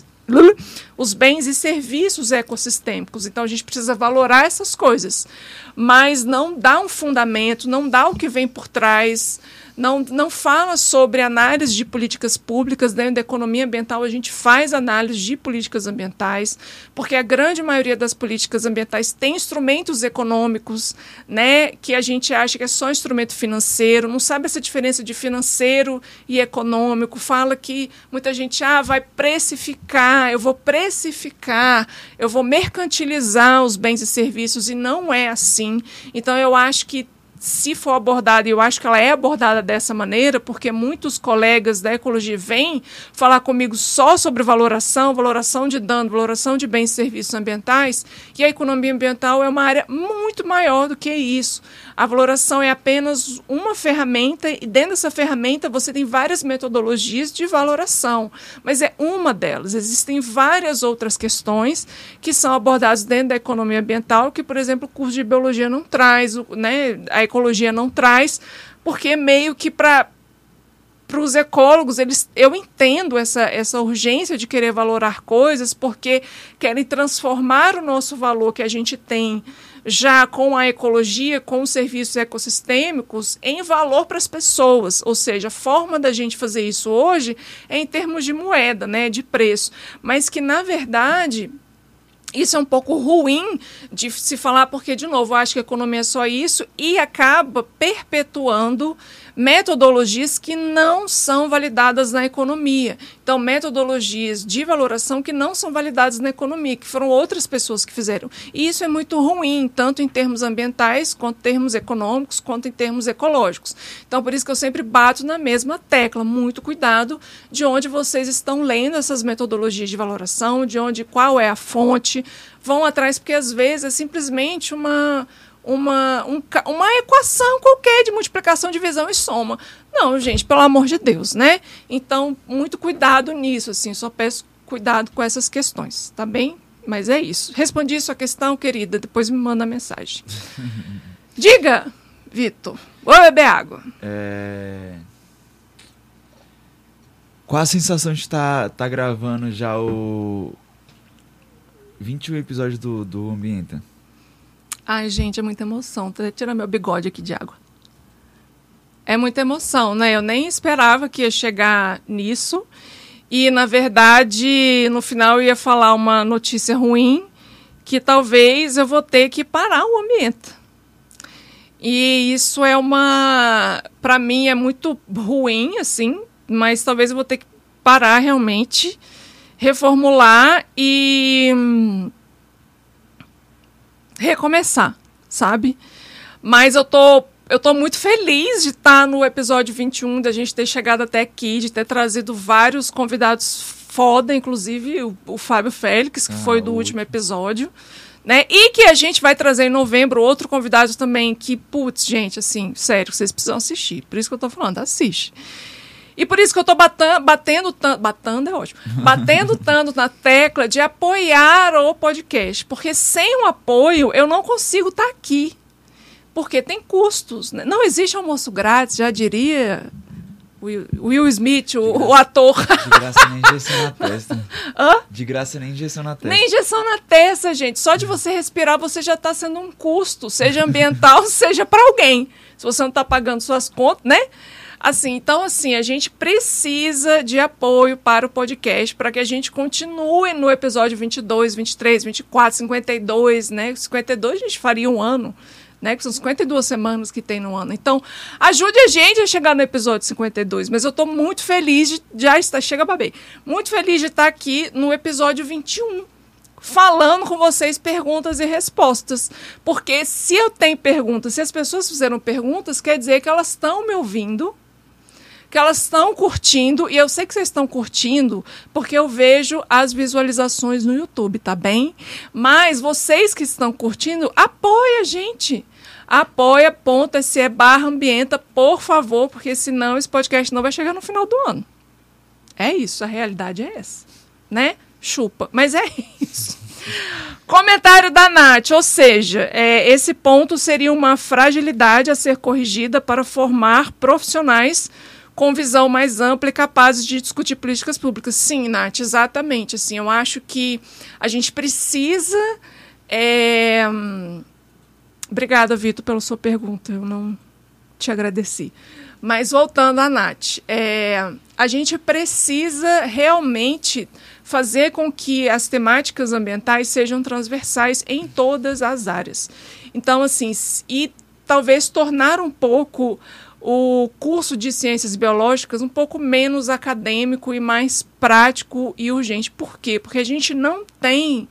os bens e serviços ecossistêmicos. Então, a gente precisa valorar essas coisas, mas não dá um fundamento, não dá o que vem por trás. Não, não fala sobre análise de políticas públicas. Dentro da economia ambiental, a gente faz análise de políticas ambientais, porque a grande maioria das políticas ambientais tem instrumentos econômicos, né, que a gente acha que é só instrumento financeiro, não sabe essa diferença de financeiro e econômico. Fala que muita gente ah, vai precificar, eu vou precificar, eu vou mercantilizar os bens e serviços, e não é assim. Então, eu acho que se for abordada, e eu acho que ela é abordada dessa maneira, porque muitos colegas da ecologia vêm falar comigo só sobre valoração, valoração de dano, valoração de bens e serviços ambientais, e a economia ambiental é uma área muito maior do que isso. A valoração é apenas uma ferramenta, e dentro dessa ferramenta você tem várias metodologias de valoração, mas é uma delas. Existem várias outras questões que são abordadas dentro da economia ambiental, que, por exemplo, o curso de biologia não traz, né, a ecologia não traz, porque meio que para para os ecólogos, eles, eu entendo essa, essa urgência de querer valorar coisas, porque querem transformar o nosso valor que a gente tem já com a ecologia, com os serviços ecossistêmicos, em valor para as pessoas. Ou seja, a forma da gente fazer isso hoje é em termos de moeda, né, de preço, mas que, na verdade, Isso é um pouco ruim de se falar, porque, de novo, eu acho que a economia é só isso e acaba perpetuando metodologias que não são validadas na economia. Então, metodologias de valoração que não são validadas na economia, que foram outras pessoas que fizeram. E isso é muito ruim, tanto em termos ambientais, quanto em termos econômicos, quanto em termos ecológicos. Então, por isso que eu sempre bato na mesma tecla. Muito cuidado de onde vocês estão lendo essas metodologias de valoração, de onde, qual é a fonte. Vão atrás, porque às vezes é simplesmente uma... Uma, um, uma equação qualquer de multiplicação, divisão e soma. Não, gente, pelo amor de Deus, né? Então, muito cuidado nisso, assim, só peço cuidado com essas questões, tá bem? Mas é isso. Respondi a sua questão, querida, depois me manda a mensagem. Diga, Vitor. Vou beber água. É... Qual a sensação de estar tá, tá gravando já o vinte e um episódios do, do Ambienta? Ai, gente, é muita emoção. Vou tirar meu bigode aqui de água. É muita emoção, né? Eu nem esperava que ia chegar nisso. E, na verdade, no final eu ia falar uma notícia ruim, que talvez eu vou ter que parar o Ambienta. E isso é uma... Para mim é muito ruim, assim, mas talvez eu vou ter que parar realmente, reformular e... recomeçar, sabe? Mas eu tô, eu tô muito feliz de estar no episódio vinte e um, da gente ter chegado até aqui, de ter trazido vários convidados foda, inclusive o, o Fábio Félix, que ah, foi do último episódio, né? E que a gente vai trazer em novembro outro convidado também que, putz, gente, assim, sério, vocês precisam assistir. Por isso que eu tô falando, assiste. E por isso que eu estou batendo, batendo tanto, batendo é ótimo, batendo tanto na tecla de apoiar o podcast, porque sem o apoio eu não consigo estar aqui, porque tem custos, né? Não existe almoço grátis, já diria Will, Will Smith, o, graça, o ator. De graça nem injeção na testa. Hã? De graça nem injeção na testa. Nem injeção na testa, gente. Só de você respirar você já está sendo um custo, seja ambiental, seja para alguém. Se você não está pagando suas contas, né? Assim, então, assim, a gente precisa de apoio para o podcast, para que a gente continue no episódio vinte e dois, vinte e três, vinte e quatro, cinquenta e dois, né? cinquenta e dois a gente faria um ano, né? Que são cinquenta e duas semanas que tem no ano. Então, ajude a gente a chegar no episódio cinquenta e dois. Mas eu estou muito feliz de... Já está, chega, babei. Muito feliz de estar aqui no episódio vinte e um. Falando com vocês perguntas e respostas. Porque se eu tenho perguntas, se as pessoas fizeram perguntas, quer dizer que elas estão me ouvindo, que elas estão curtindo, e eu sei que vocês estão curtindo, porque eu vejo as visualizações no YouTube, tá bem? Mas vocês que estão curtindo, apoia a gente. Apoia.se barra ambienta, por favor, porque senão esse podcast não vai chegar no final do ano. É isso, a realidade é essa, né? Chupa, mas é isso. Comentário da Nath, ou seja, é, esse ponto seria uma fragilidade a ser corrigida para formar profissionais com visão mais ampla e capazes de discutir políticas públicas. Sim, Nath, exatamente. Assim, eu acho que a gente precisa... É... Obrigada, Vitor, pela sua pergunta. Eu não te agradeci. Mas voltando à Nath, é... a gente precisa realmente fazer com que as temáticas ambientais sejam transversais em todas as áreas. Então, assim, e talvez tornar um pouco o curso de ciências biológicas um pouco menos acadêmico e mais prático e urgente. Por quê? Porque a gente não tem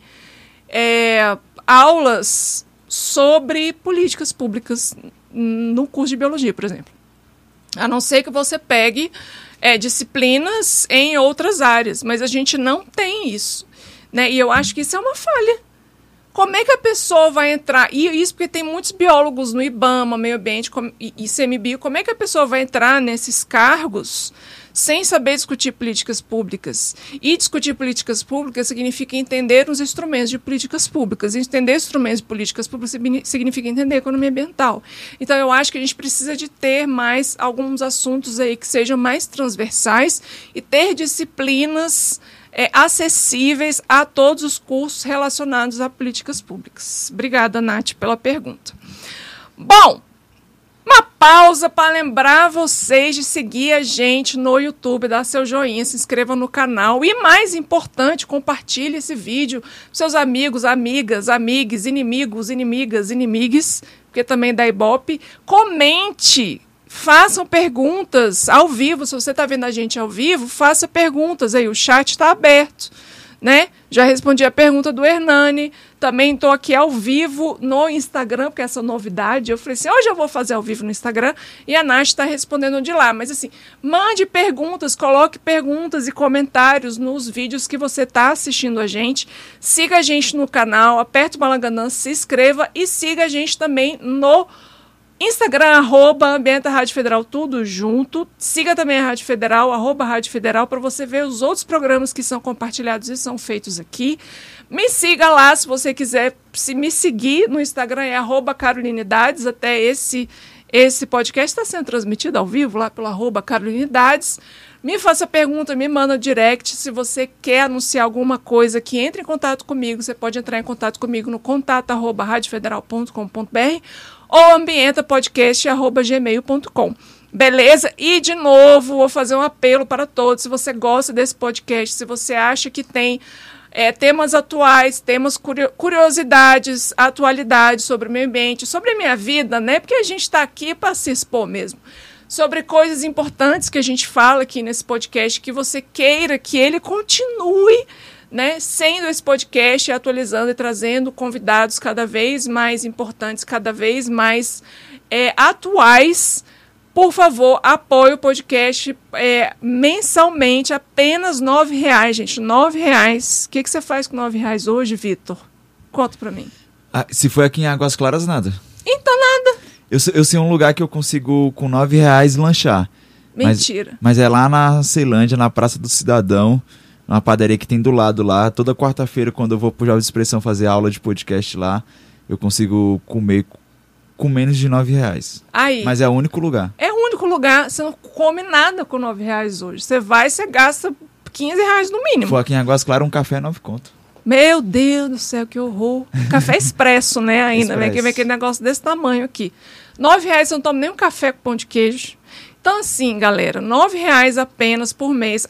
é, aulas sobre políticas públicas no curso de biologia, por exemplo. A não ser que você pegue é, disciplinas em outras áreas, mas a gente não tem isso, né? E eu acho que isso é uma falha. Como é que a pessoa vai entrar? E isso porque tem muitos biólogos no IBAMA, Meio Ambiente e I C M B I. Como é que a pessoa vai entrar nesses cargos sem saber discutir políticas públicas? E discutir políticas públicas significa entender os instrumentos de políticas públicas. E entender os instrumentos de políticas públicas significa entender a economia ambiental. Então, eu acho que a gente precisa de ter mais alguns assuntos aí que sejam mais transversais e ter disciplinas É, acessíveis a todos os cursos relacionados a políticas públicas. Obrigada, Nath, pela pergunta. Bom, Uma pausa para lembrar vocês de seguir a gente no YouTube, dar seu joinha, se inscreva no canal e, mais importante, compartilhe esse vídeo com seus amigos, amigas, amigues, inimigos, inimigas, inimigues, porque também dá Ibope. Comente, façam perguntas ao vivo. Se você está vendo a gente ao vivo, faça perguntas aí, o chat está aberto, né? Já respondi a pergunta do Hernani. Também estou aqui ao vivo no Instagram, porque essa novidade. Eu falei assim, hoje eu vou fazer ao vivo no Instagram e a Nath está respondendo de lá. Mas assim, mande perguntas, coloque perguntas e comentários nos vídeos que você está assistindo a gente. Siga a gente no canal, aperte o Malanganã, se inscreva e siga a gente também no Instagram, arroba Ambienta Rádio Federal, tudo junto. Siga também a Rádio Federal, arroba Rádio Federal, para você ver os outros programas que são compartilhados e são feitos aqui. Me siga lá, se você quiser se me seguir no Instagram, é arroba Carolinidades. Até esse, esse podcast está sendo transmitido ao vivo lá pelo arroba Carolinidades. Me faça pergunta, me manda direct. Se você quer anunciar alguma coisa que entre em contato comigo, você pode entrar em contato comigo no contato arroba rádio federal ponto com ponto br ou ambientapodcast arroba gmail ponto com. Beleza? E, de novo, vou fazer um apelo para todos. Se você gosta desse podcast, se você acha que tem é, temas atuais, temas curiosidades, atualidades sobre o meio ambiente, sobre a minha vida, né? Porque a gente está aqui para se expor mesmo. Sobre coisas importantes que a gente fala aqui nesse podcast, que você queira que ele continue, né, sendo esse podcast, atualizando e trazendo convidados cada vez mais importantes, cada vez mais é, atuais. Por favor, apoie o podcast é, mensalmente, apenas nove reais, gente. Nove reais. O que, que você faz com nove reais hoje, Vitor? Conta pra mim. Ah, se foi aqui em Águas Claras, nada. Então, nada. Eu, eu sei um lugar que eu consigo, com nove reais, lanchar. Mentira. Mas, mas é lá na Ceilândia, na Praça do Cidadão, uma padaria que tem do lado lá. Toda quarta-feira, quando eu vou pro Jovem Expressão fazer aula de podcast lá, eu consigo comer com menos de nove reais. Aí. Mas é o único lugar. É o único lugar. Você não come nada com nove reais hoje. Você vai, você gasta quinze reais no mínimo. Se for aqui em Águas Claras, um café é nove conto. Meu Deus do céu, que horror. Café expresso, né, ainda. Vem aqui, vem aquele negócio desse tamanho aqui. Nove reais, você não toma nem um café com pão de queijo. Então, assim, galera, nove reais apenas por mês.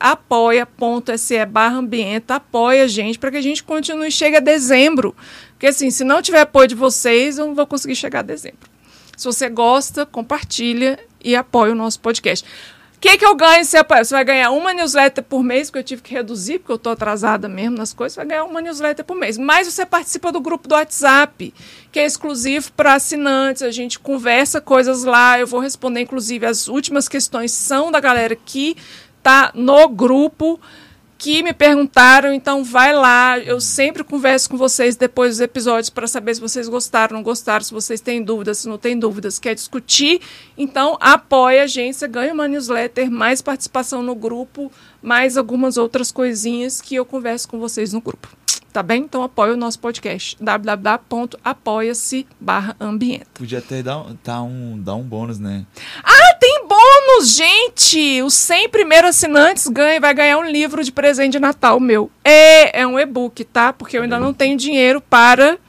Apoia.se barra ambienta. Apoia a gente para que a gente continue e chegue a dezembro. Porque, assim, se não tiver apoio de vocês, eu não vou conseguir chegar a dezembro. Se você gosta, compartilha e apoia o nosso podcast. O que, que eu ganho se apoiar? Você vai ganhar uma newsletter por mês, porque eu tive que reduzir, porque eu estou atrasada mesmo nas coisas. Você vai ganhar uma newsletter por mês. Mas você participa do grupo do WhatsApp, que é exclusivo para assinantes. A gente conversa coisas lá. Eu vou responder, inclusive, as últimas questões são da galera que está no grupo, que me perguntaram. Então, vai lá. Eu sempre converso com vocês depois dos episódios para saber se vocês gostaram, não gostaram, se vocês têm dúvidas, se não têm dúvidas, quer discutir. Então, apoia a gente. Você ganha uma newsletter, mais participação no grupo, mais algumas outras coisinhas que eu converso com vocês no grupo. Tá bem? Então, apoia o nosso podcast. w w w ponto apoia-se barra ambienta. Podia até dar, dar, um, dar um bônus, né? Ah, tem bônus, gente! Os cem primeiros assinantes ganham, vai ganhar um livro de presente de Natal meu. É, é um e-book, tá? Porque eu ainda não tenho dinheiro para,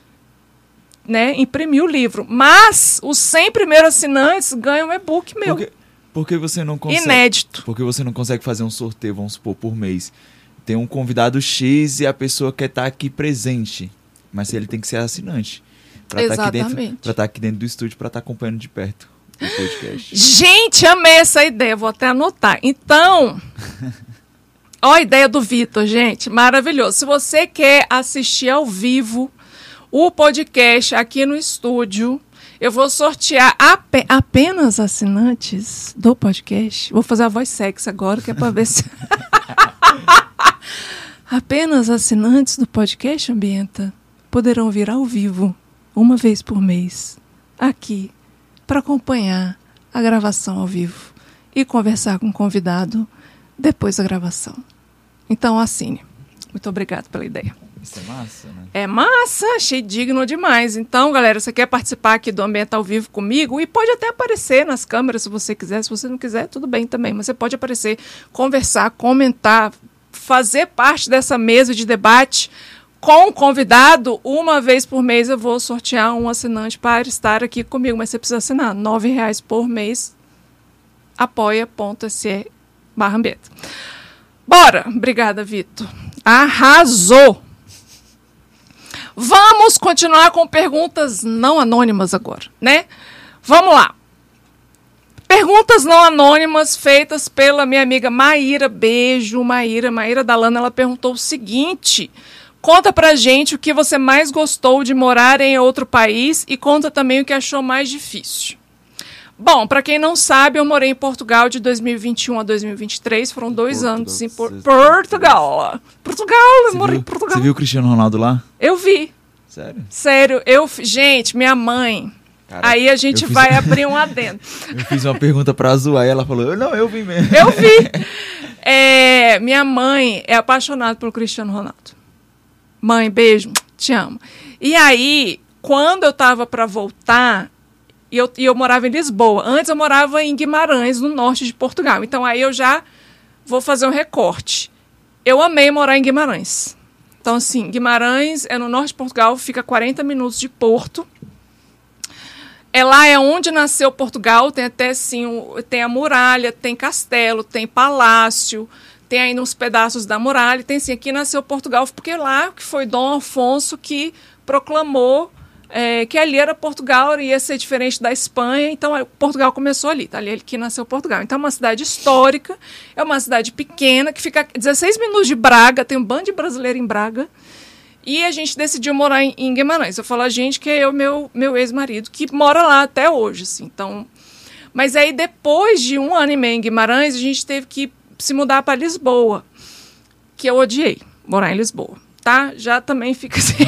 né, imprimir o livro. Mas os cem primeiros assinantes ganham um e-book meu. Por que, por que você não consegue... Inédito. Porque você não consegue fazer um sorteio, vamos supor, por mês. Tem um convidado X e a pessoa quer estar aqui presente. Mas ele tem que ser assinante. Para estar aqui dentro, para estar aqui dentro do estúdio, para estar acompanhando de perto o podcast. Gente, amei essa ideia. Vou até anotar. Então, ó a ideia do Vitor, gente. Maravilhoso. Se você quer assistir ao vivo o podcast aqui no estúdio, eu vou sortear ap- apenas assinantes do podcast. Vou fazer a voz sexy agora, que é para ver se... Apenas assinantes do podcast Ambienta poderão vir ao vivo, uma vez por mês, aqui, para acompanhar a gravação ao vivo e conversar com o convidado depois da gravação. Então, assine. Muito obrigada pela ideia. Isso é massa, né? É massa, achei digno demais. Então, galera, você quer participar aqui do Ambienta ao vivo comigo? E pode até aparecer nas câmeras se você quiser. Se você não quiser, tudo bem também. Mas você pode aparecer, conversar, comentar, fazer parte dessa mesa de debate com o convidado, uma vez por mês eu vou sortear um assinante para estar aqui comigo, mas você precisa assinar nove reais por mês, apoia.se barra Ambieta. Bora! Obrigada, Vitor. Arrasou! Vamos continuar com perguntas não anônimas agora, né? Vamos lá. Perguntas não anônimas feitas pela minha amiga Maíra. Beijo, Maíra. Maíra Dalana, ela perguntou o seguinte: conta pra gente o que você mais gostou de morar em outro país e conta também o que achou mais difícil. Bom, para quem não sabe, eu morei em Portugal de dois mil e vinte e um a dois mil e vinte e três. Foram dois Portugal, anos em por Portugal. Portugal, eu morei em Portugal. Você viu o Cristiano Ronaldo lá? Eu vi. Sério? Sério. Eu, gente, minha mãe... Cara, aí a gente vai fiz... abrir um adendo. Eu fiz uma pergunta pra Azul, aí ela falou, não, eu vi mesmo. Eu vi. É, minha mãe é apaixonada pelo Cristiano Ronaldo. Mãe, beijo, te amo. E aí, quando eu tava pra voltar, e eu, e eu morava em Lisboa. Antes eu morava em Guimarães, no norte de Portugal. Então aí eu já vou fazer um recorte. Eu amei morar em Guimarães. Então assim, Guimarães é no norte de Portugal, fica quarenta minutos de Porto. É lá é onde nasceu Portugal, tem até assim, tem a muralha, tem castelo, tem palácio, tem aí uns pedaços da muralha, tem assim, aqui nasceu Portugal, porque lá que foi Dom Afonso que proclamou é, que ali era Portugal, ia ser diferente da Espanha, então Portugal começou ali, tá ali que nasceu Portugal. Então é uma cidade histórica, é uma cidade pequena, que fica dezesseis minutos de Braga, tem um bando de brasileiro em Braga. E a gente decidiu morar em, em Guimarães. Eu falo a gente, que é o meu, meu ex-marido, que mora lá até hoje. Assim. Então, mas aí, depois de um ano e meio em Guimarães, a gente teve que se mudar para Lisboa, que eu odiei morar em Lisboa. Tá? Já também fica assim.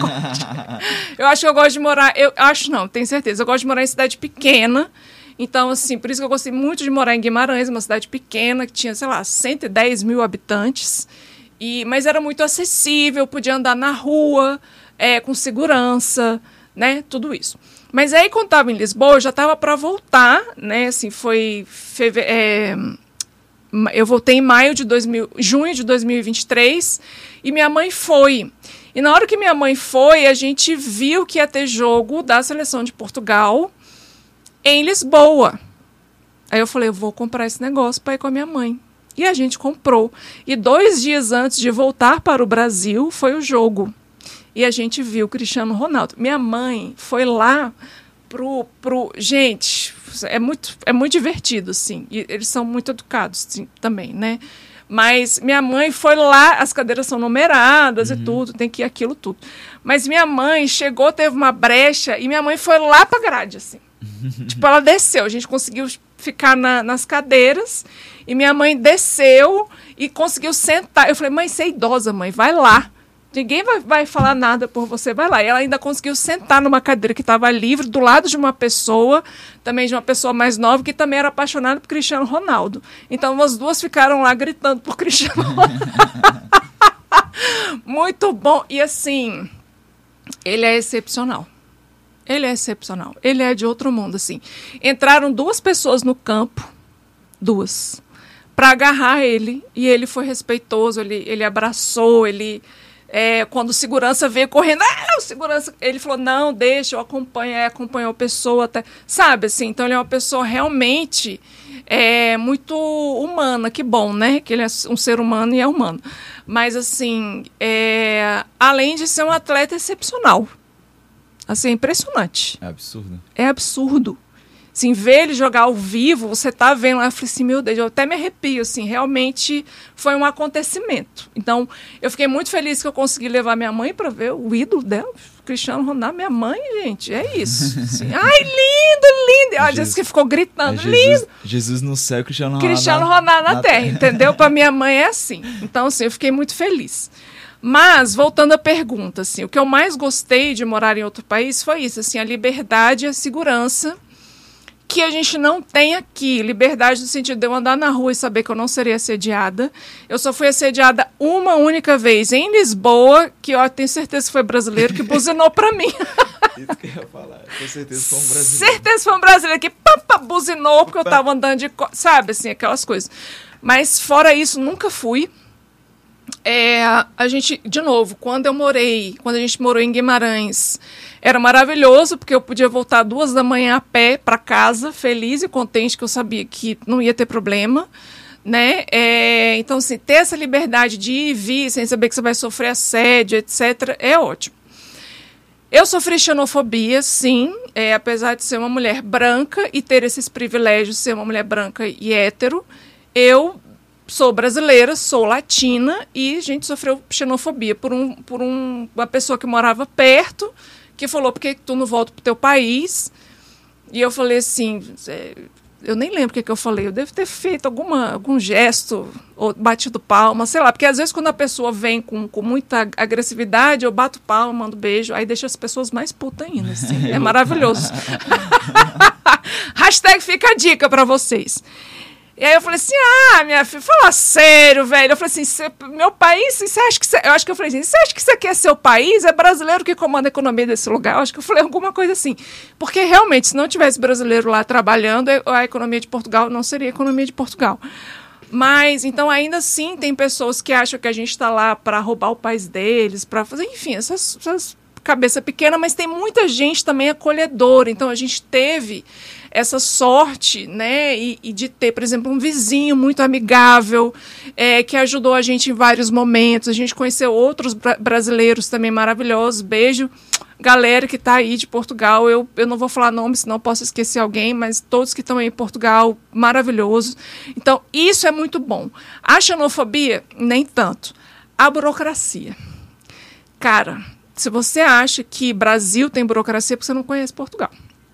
Eu acho que eu gosto de morar... Eu acho não, tenho certeza. Eu gosto de morar em cidade pequena. Então, assim, por isso que eu gostei muito de morar em Guimarães, uma cidade pequena, que tinha, sei lá, cento e dez mil habitantes. E, mas era muito acessível, podia andar na rua, é, com segurança, né? Tudo isso. Mas aí, quando estava em Lisboa, eu já estava para voltar, né? Assim, foi... Feve... É, eu voltei em maio de dois mil, junho de dois mil e vinte e três e minha mãe foi. E na hora que minha mãe foi, a gente viu que ia ter jogo da seleção de Portugal em Lisboa. Aí eu falei, eu vou comprar esse negócio para ir com a minha mãe. E a gente comprou. E dois dias antes de voltar para o Brasil, foi o jogo. E a gente viu o Cristiano Ronaldo. Minha mãe foi lá pro... pro... Gente, é muito, é muito divertido, assim. E eles são muito educados, sim, também, né? Mas minha mãe foi lá, as cadeiras são numeradas uhum. e tudo, tem que ir aquilo tudo. Mas minha mãe chegou, teve uma brecha, e minha mãe foi lá pra grade, assim. Tipo, ela desceu, a gente conseguiu ficar na, nas cadeiras... E minha mãe desceu e conseguiu sentar. Eu falei, mãe, você é idosa, mãe, vai lá. Ninguém vai, vai falar nada por você, vai lá. E ela ainda conseguiu sentar numa cadeira que estava livre, do lado de uma pessoa, também de uma pessoa mais nova, que também era apaixonada por Cristiano Ronaldo. Então, as duas ficaram lá gritando por Cristiano Ronaldo. Muito bom. E assim, ele é excepcional. Ele é excepcional. Ele é de outro mundo, assim. Entraram duas pessoas no campo, duas, para agarrar ele, e ele foi respeitoso, ele, ele abraçou, ele, é, quando o segurança veio correndo, ah, o segurança, ele falou, não, deixa, eu acompanho, é, acompanhou a pessoa, até, sabe, assim, então ele é uma pessoa realmente é, muito humana, que bom, né, que ele é um ser humano e é humano, mas assim, é, além de ser um atleta excepcional, assim, é impressionante. É absurdo. É absurdo. Assim, ver ele jogar ao vivo, você tá vendo lá, eu falei assim, meu Deus, eu até me arrepio, assim, realmente foi um acontecimento. Então, eu fiquei muito feliz que eu consegui levar minha mãe para ver o ídolo dela, Cristiano Ronaldo, minha mãe, gente, é isso. Assim, ai, lindo, lindo. Ela disse que ficou gritando, é Jesus, lindo. Jesus no céu, Cristiano Ronaldo Cristiano Ronaldo na, na terra, terra, entendeu? Para minha mãe é assim. Então, assim, eu fiquei muito feliz. Mas, voltando à pergunta, assim, o que eu mais gostei de morar em outro país foi isso, assim, a liberdade e a segurança que a gente não tem aqui. Liberdade no sentido de eu andar na rua e saber que eu não serei assediada. Eu só fui assediada uma única vez em Lisboa, que eu tenho certeza que foi brasileiro, que buzinou pra mim. Isso que eu ia falar. Com certeza foi um brasileiro. Certeza foi um brasileiro que pá, buzinou porque eu tava andando de... Sabe, assim, aquelas coisas. Mas fora isso, nunca fui. É, a gente, de novo, quando eu morei, quando a gente morou em Guimarães, era maravilhoso, porque eu podia voltar duas da manhã a pé para casa, feliz e contente, que eu sabia que não ia ter problema, né? É, então, assim, ter essa liberdade de ir e vir, sem saber que você vai sofrer assédio, etcétera, é ótimo. Eu sofri xenofobia, sim, é, apesar de ser uma mulher branca e ter esses privilégios de ser uma mulher branca e hétero, eu sou brasileira, sou latina e a gente sofreu xenofobia por, um, por um, uma pessoa que morava perto, que falou, por que tu não volta pro teu país? E eu falei assim, eu nem lembro o que, que eu falei, eu devo ter feito alguma, algum gesto, ou batido palma, sei lá, porque às vezes quando a pessoa vem com, com muita agressividade, eu bato palma, mando beijo, aí deixa as pessoas mais putas ainda, assim, é maravilhoso. Hashtag fica a dica pra vocês. E aí eu falei assim, ah, minha filha, fala sério, velho. Eu falei assim, cê, meu país, você acha que cê, eu acho que eu falei assim, você acha que isso aqui é seu país? É brasileiro que comanda a economia desse lugar? Eu acho que eu falei alguma coisa assim. Porque realmente, se não tivesse brasileiro lá trabalhando, a economia de Portugal não seria a economia de Portugal. Mas, então, ainda assim, tem pessoas que acham que a gente está lá para roubar o país deles, para fazer, enfim, essas, essas cabeça pequena, mas tem muita gente também acolhedora. Então, a gente teve essa sorte, né, e, e de ter, por exemplo, um vizinho muito amigável, é, que ajudou a gente em vários momentos. A gente conheceu outros bra- brasileiros também maravilhosos. Beijo, galera que está aí de Portugal. Eu, eu não vou falar nome, senão posso esquecer alguém, mas todos que estão aí em Portugal, maravilhosos. Então, isso é muito bom. A xenofobia, nem tanto. A burocracia. Cara, se você acha que Brasil tem burocracia, é porque você não conhece Portugal.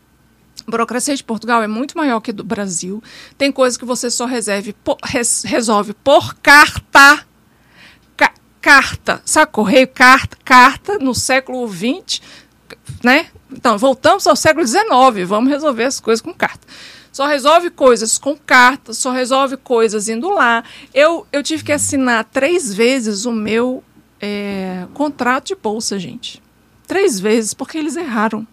A burocracia de Portugal é muito maior que a do Brasil. Tem coisa que você só reserve, por, res, resolve por carta. Ca, carta. Sabe correio? Carta. Carta no século vinte. Né? Então, voltamos ao século dezenove. Vamos resolver as coisas com carta. Só resolve coisas com carta. Só resolve coisas indo lá. Eu, eu tive que assinar três vezes o meu é, contrato de bolsa, gente. Três vezes, porque eles erraram.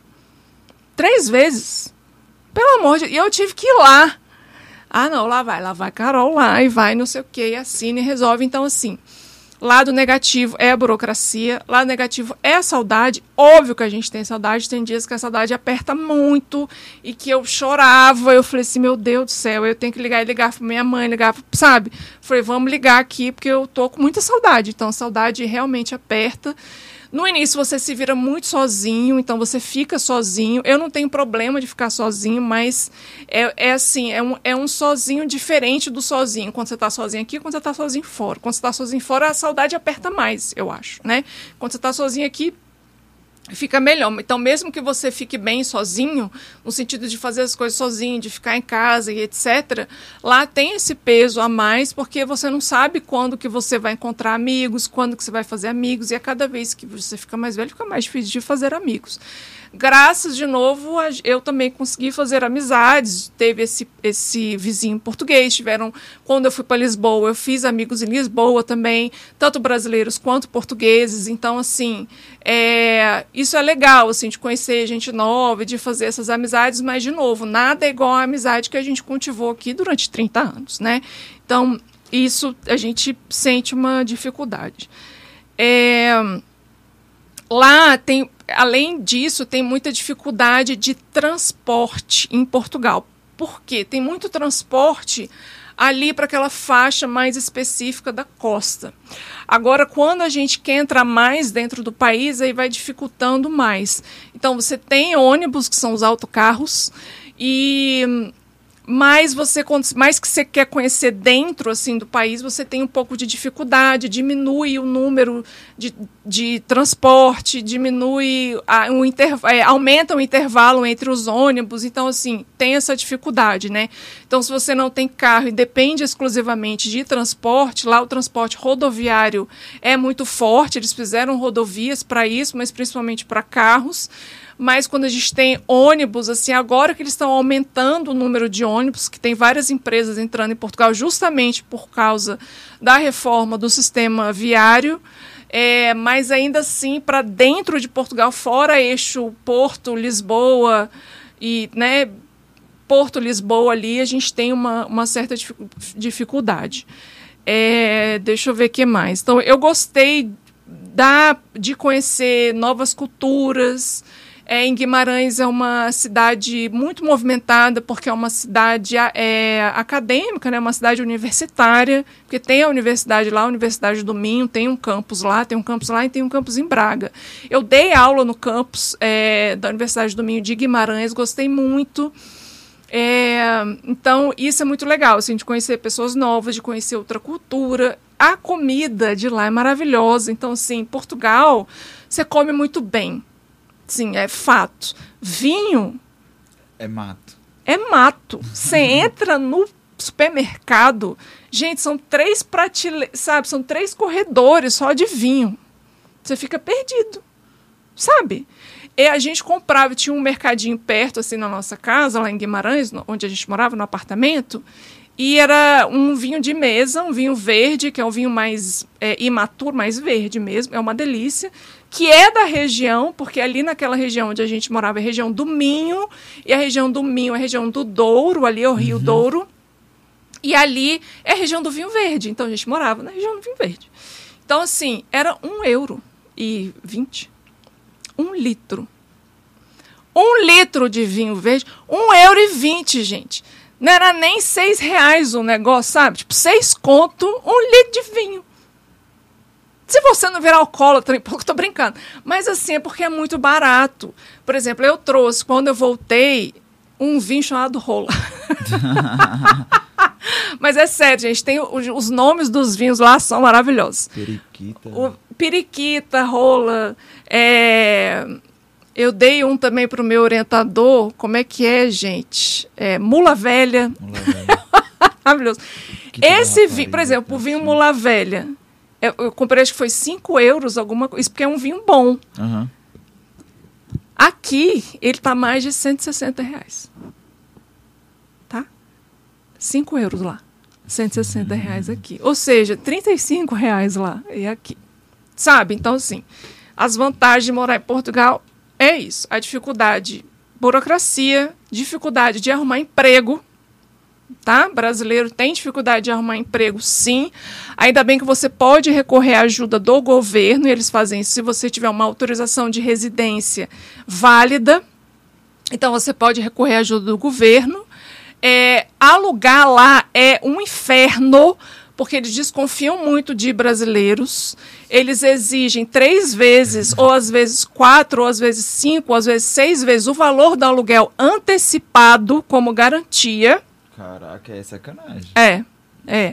Três vezes. Pelo amor de Deus. E eu tive que ir lá. Ah, não, lá vai. Lá vai Carol lá e vai não sei o quê. E assina e resolve. Então, assim, lado negativo é a burocracia. Lado negativo é a saudade. Óbvio que a gente tem saudade. Tem dias que a saudade aperta muito. E que eu chorava. Eu falei assim, meu Deus do céu. Eu tenho que ligar e ligar pra minha mãe. Ligar, sabe? Falei, vamos ligar aqui porque eu tô com muita saudade. Então, a saudade realmente aperta. No início você se vira muito sozinho, então você fica sozinho. Eu não tenho problema de ficar sozinho, mas é, é assim, é um, é um sozinho diferente do sozinho. Quando você está sozinho aqui, quando você está sozinho fora. Quando você está sozinho fora, a saudade aperta mais, eu acho, né? Quando você está sozinho aqui, fica melhor. Então, mesmo que você fique bem sozinho, no sentido de fazer as coisas sozinho, de ficar em casa e etcétera, lá tem esse peso a mais, porque você não sabe quando que você vai encontrar amigos, quando que você vai fazer amigos, e a cada vez que você fica mais velho, fica mais difícil de fazer amigos. Graças, de novo, eu também consegui fazer amizades. Teve esse, esse vizinho português. Tiveram, quando eu fui para Lisboa, eu fiz amigos em Lisboa também, tanto brasileiros quanto portugueses. Então, assim, é, isso é legal, assim, de conhecer gente nova, de fazer essas amizades. Mas, de novo, nada é igual à amizade que a gente cultivou aqui durante trinta anos, né? Então, isso a gente sente uma dificuldade. É, lá tem... Além disso, tem muita dificuldade de transporte em Portugal. Por quê? Tem muito transporte ali para aquela faixa mais específica da costa. Agora, quando a gente quer entrar mais dentro do país, aí vai dificultando mais. Então, você tem ônibus, que são os autocarros, e... Mas você, mais que você quer conhecer dentro assim, do país, você tem um pouco de dificuldade, diminui o número de, de transporte, diminui a, um interv- é, aumenta o intervalo entre os ônibus, então assim, tem essa dificuldade, né? Então, se você não tem carro e depende exclusivamente de transporte, lá o transporte rodoviário é muito forte, eles fizeram rodovias para isso, mas principalmente para carros. Mas quando a gente tem ônibus, assim, agora que eles estão aumentando o número de ônibus, que tem várias empresas entrando em Portugal justamente por causa da reforma do sistema viário, é, mas ainda assim, para dentro de Portugal, fora eixo Porto, Lisboa e, né, Porto, Lisboa ali, a gente tem uma, uma certa dificuldade. É, deixa eu ver o que mais. Então, eu gostei da, de conhecer novas culturas. É, em Guimarães é uma cidade muito movimentada, porque é uma cidade é, acadêmica, né, uma cidade universitária, porque tem a universidade lá, a Universidade do Minho, tem um campus lá, tem um campus lá e tem um campus em Braga. Eu dei aula no campus é, da Universidade do Minho de Guimarães, gostei muito. É, então, isso é muito legal, assim, de conhecer pessoas novas, de conhecer outra cultura. A comida de lá é maravilhosa. Então, assim, em Portugal, você come muito bem. Sim, é fato. Vinho... É mato. É mato. Você entra no supermercado, gente, são três prateleiras, sabe? São três corredores só de vinho. Você fica perdido, sabe? E a gente comprava, tinha um mercadinho perto, assim, na nossa casa, lá em Guimarães, onde a gente morava, no apartamento, e era um vinho de mesa, um vinho verde, que é um vinho mais é, imaturo, mais verde mesmo, é uma delícia, que é da região, porque ali naquela região onde a gente morava é a região do Minho, e a região do Minho é a região do Douro, ali é o Rio uhum. Douro, e ali é a região do vinho verde, então a gente morava na região do vinho verde. Então, assim, era um euro e vinte, um litro. Um litro de vinho verde, um euro e vinte, gente. Não era nem seis reais o negócio, sabe? Tipo, seis conto, um litro de vinho. Se você não virar alcoólatra, eu tô brincando. Mas assim, é porque é muito barato. Por exemplo, eu trouxe, quando eu voltei, um vinho chamado Rola. Mas é sério, gente, tem os nomes dos vinhos lá são maravilhosos. Periquita. O Periquita, Rola. É... Eu dei um também para o meu orientador. Como é que é, gente? É, Mula Velha. Mula Velha. Maravilhoso. Esse vinho, por exemplo, o vinho Mula Velha. Eu, eu comprei, acho que foi cinco euros, alguma coisa. Isso porque é um vinho bom. Uhum. Aqui, ele está mais de cento e sessenta reais. Tá? cinco euros lá. cento e sessenta reais aqui. Ou seja, trinta e cinco reais lá e aqui. Sabe? Então, assim, as vantagens de morar em Portugal é isso. A dificuldade, burocracia, dificuldade de arrumar emprego. Tá? Brasileiro tem dificuldade de arrumar emprego, sim. Ainda bem que você pode recorrer à ajuda do governo, e eles fazem isso se você tiver uma autorização de residência válida. Então, você pode recorrer à ajuda do governo. É, alugar lá é um inferno, porque eles desconfiam muito de brasileiros. Eles exigem três vezes, ou às vezes quatro, ou às vezes cinco, ou às vezes seis vezes o valor do aluguel antecipado como garantia. Caraca, é sacanagem. É, é.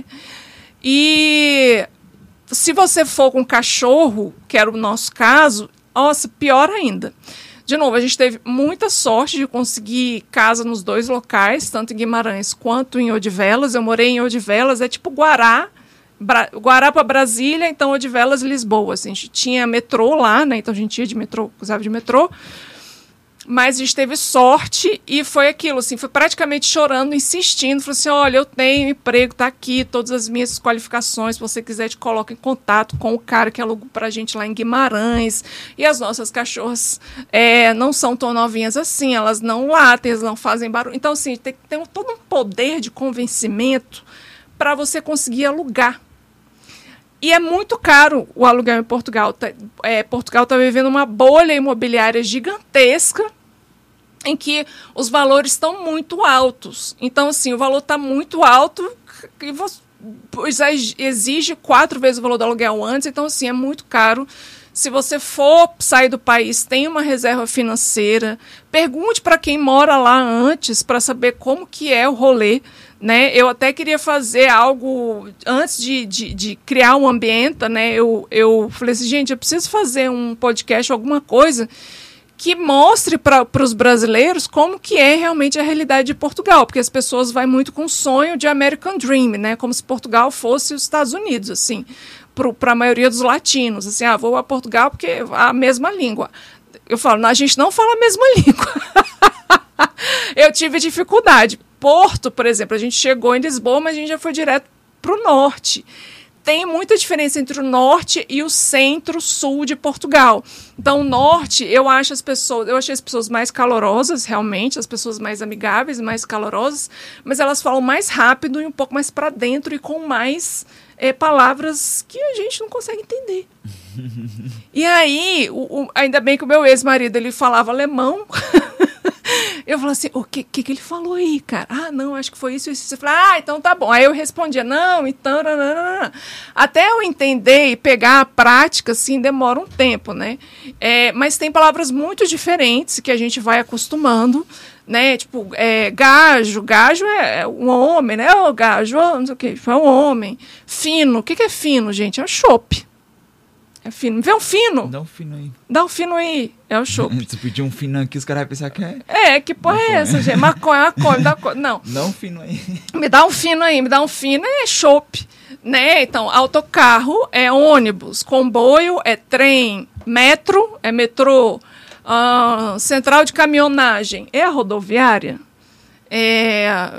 E se você for com cachorro, que era o nosso caso, nossa, pior ainda. De novo, a gente teve muita sorte de conseguir casa nos dois locais, tanto em Guimarães quanto em Odivelas. Eu morei em Odivelas, é tipo Guará, Bra- Guará para Brasília, então Odivelas, Lisboa. Assim, a gente tinha metrô lá, né? Então a gente ia de metrô, usava de metrô. Mas a gente teve sorte e foi aquilo, assim, foi praticamente chorando, insistindo, falou assim, olha, eu tenho emprego, tá aqui, todas as minhas qualificações, se você quiser te coloca em contato com o cara que alugou pra gente lá em Guimarães, e as nossas cachorras é, não são tão novinhas assim, elas não latem, elas não fazem barulho, então, assim, tem, tem todo um poder de convencimento para você conseguir alugar. E é muito caro o aluguel em Portugal. É, Portugal está vivendo uma bolha imobiliária gigantesca em que os valores estão muito altos. Então, assim, o valor está muito alto e você exige quatro vezes o valor do aluguel antes. Então, assim, é muito caro. Se você for sair do país, tenha uma reserva financeira. Pergunte para quem mora lá antes para saber como que é o rolê. Né? Eu até queria fazer algo antes de, de, de criar um ambiente, né? eu, eu falei assim, gente, eu preciso fazer um podcast, alguma coisa que mostre para os brasileiros como que é realmente a realidade de Portugal, porque as pessoas vão muito com o sonho de American Dream, né? Como se Portugal fosse os Estados Unidos, assim, para a maioria dos latinos, assim, ah, vou a Portugal porque é a mesma língua. Eu falo, não, a gente não fala a mesma língua. Eu tive dificuldade. Porto, por exemplo, a gente chegou em Lisboa, mas a gente já foi direto para o norte. Tem muita diferença entre o norte e o centro-sul de Portugal. Então, o norte, eu acho as pessoas, eu achei as pessoas mais calorosas, realmente, as pessoas mais amigáveis, mais calorosas, mas elas falam mais rápido e um pouco mais para dentro e com mais é, palavras que a gente não consegue entender. E aí, o, o, ainda bem que o meu ex-marido, ele falava alemão. Eu falava assim, o que, que que ele falou aí, cara? Ah, não, acho que foi isso, isso. Você fala, ah, então tá bom. Aí eu respondia, não, então... Nanana. Até eu entender e pegar a prática, assim, demora um tempo, né? É, mas tem palavras muito diferentes que a gente vai acostumando, né? Tipo, é, gajo, gajo é um homem, né? Ô, gajo, oh, não sei o que, é um homem. Fino, o que que é fino, gente? É o chopp. É fino. Vê um fino. Dá um fino aí. Dá um fino aí. É o chopp. Se pedir um fino aqui, os caras vão pensar que é... É, que porra maconha. É essa, gente? Maconha, maconha, dá co... Não. Dá um fino aí. Me dá um fino aí, me dá um fino é chopp, né? Então, autocarro é ônibus, comboio é trem, metro é metrô, uh, central de caminhonagem é a rodoviária. É...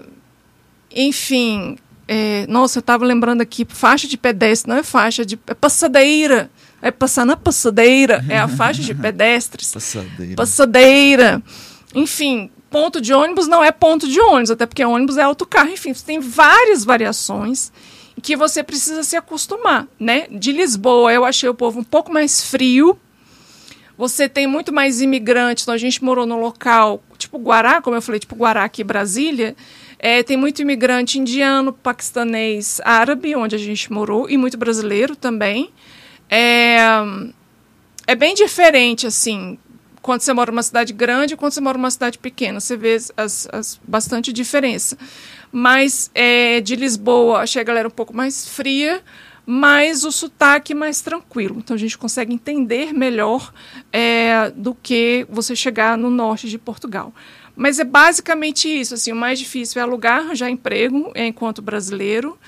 Enfim, é... nossa, eu estava lembrando aqui, faixa de pedestre, não é faixa de... é passadeira. É passar na passadeira, é a faixa de pedestres. Passadeira. Passadeira. Enfim, ponto de ônibus não é ponto de ônibus, até porque ônibus é autocarro. Enfim, você tem várias variações que você precisa se acostumar, né? De Lisboa, eu achei o povo um pouco mais frio. Você tem muito mais imigrantes. Então, a gente morou num local, tipo Guará, como eu falei, tipo Guará aqui em Brasília. É, tem muito imigrante indiano, paquistanês, árabe, onde a gente morou, e muito brasileiro também. É, é bem diferente, assim, quando você mora numa cidade grande e quando você mora numa cidade pequena. Você vê as, as, bastante diferença. Mas é, de Lisboa, achei a galera um pouco mais fria, mas o sotaque mais tranquilo. Então, a gente consegue entender melhor é, do que você chegar no norte de Portugal. Mas é basicamente isso. Assim, o mais difícil é alugar, arranjar emprego enquanto brasileiro.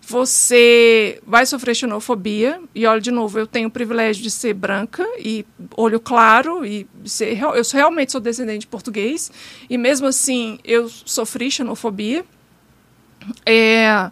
Você vai sofrer xenofobia, e olha, de novo, eu tenho o privilégio de ser branca e olho claro, e ser, eu realmente sou descendente de português, e mesmo assim eu sofri xenofobia. É,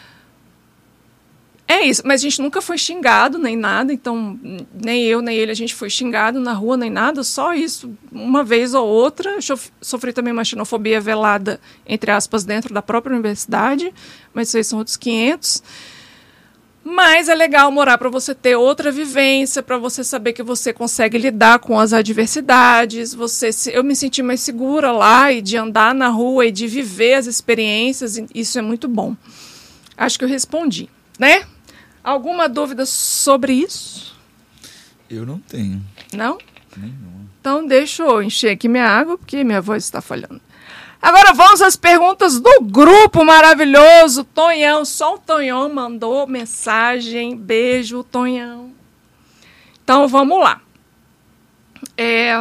é isso, mas a gente nunca foi xingado nem nada, então nem eu nem ele a gente foi xingado na rua nem nada, só isso, uma vez ou outra. Eu sofri também uma xenofobia velada, entre aspas, dentro da própria universidade, mas isso aí são outros quinhentos. Mas é legal morar para você ter outra vivência, para você saber que você consegue lidar com as adversidades. Você se, eu me senti mais segura lá, e de andar na rua e de viver as experiências, isso é muito bom. Acho que eu respondi, né? Alguma dúvida sobre isso? Eu não tenho. Não? Nenhuma. Então deixa eu encher aqui minha água, porque minha voz está falhando. Agora vamos às perguntas do grupo maravilhoso. Tonhão, só o Tonhão mandou mensagem. Beijo, Tonhão. Então vamos lá. É...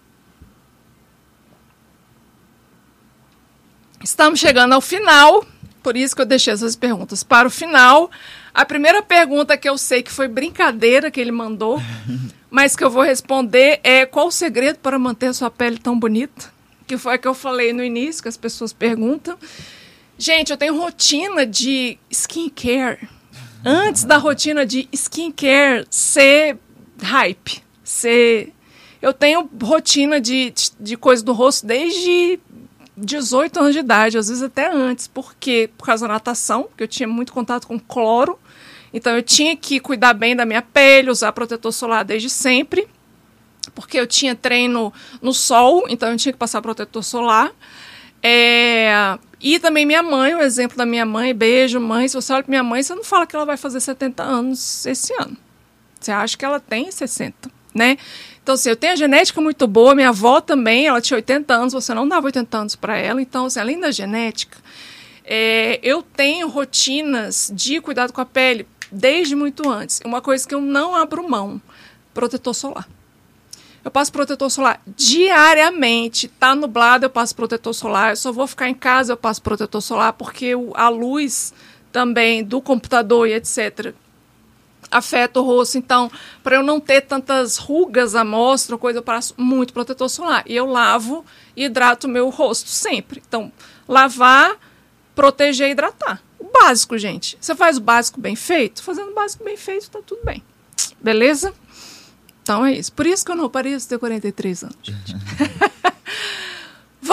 Estamos chegando ao final, por isso que eu deixei essas perguntas para o final. A primeira pergunta, que eu sei que foi brincadeira que ele mandou, mas que eu vou responder, é: qual o segredo para manter a sua pele tão bonita? Que foi a que eu falei no início, que as pessoas perguntam. Gente, eu tenho rotina de skincare. Antes da rotina de skincare ser hype, ser... Eu tenho rotina de, de, de coisa do rosto desde dezoito anos de idade, às vezes até antes. Por quê? Por causa da natação, porque eu tinha muito contato com cloro. Então, eu tinha que cuidar bem da minha pele, usar protetor solar desde sempre, porque eu tinha treino no sol, então eu tinha que passar protetor solar. É... E também minha mãe, o exemplo da minha mãe, beijo, mãe. Se você olha para minha mãe, você não fala que ela vai fazer setenta anos esse ano. Você acha que ela tem sessenta, né? Então, assim, eu tenho a genética muito boa, minha avó também, ela tinha oitenta anos, você não dava oitenta anos para ela. Então, assim, além da genética, é... eu tenho rotinas de cuidado com a pele desde muito antes. Uma coisa que eu não abro mão: protetor solar. Eu passo protetor solar diariamente. Tá nublado, eu passo protetor solar. Eu só vou ficar em casa, eu passo protetor solar, porque a luz também do computador e etcétera afeta o rosto. Então, para eu não ter tantas rugas à mostra, coisa, eu passo muito protetor solar. E eu lavo e hidrato o meu rosto sempre. Então, lavar, proteger e hidratar. O básico, gente. Você faz o básico bem feito? Fazendo o básico bem feito, tá tudo bem. Beleza? Então é isso. Por isso que eu não pareço ter quarenta e três anos, gente.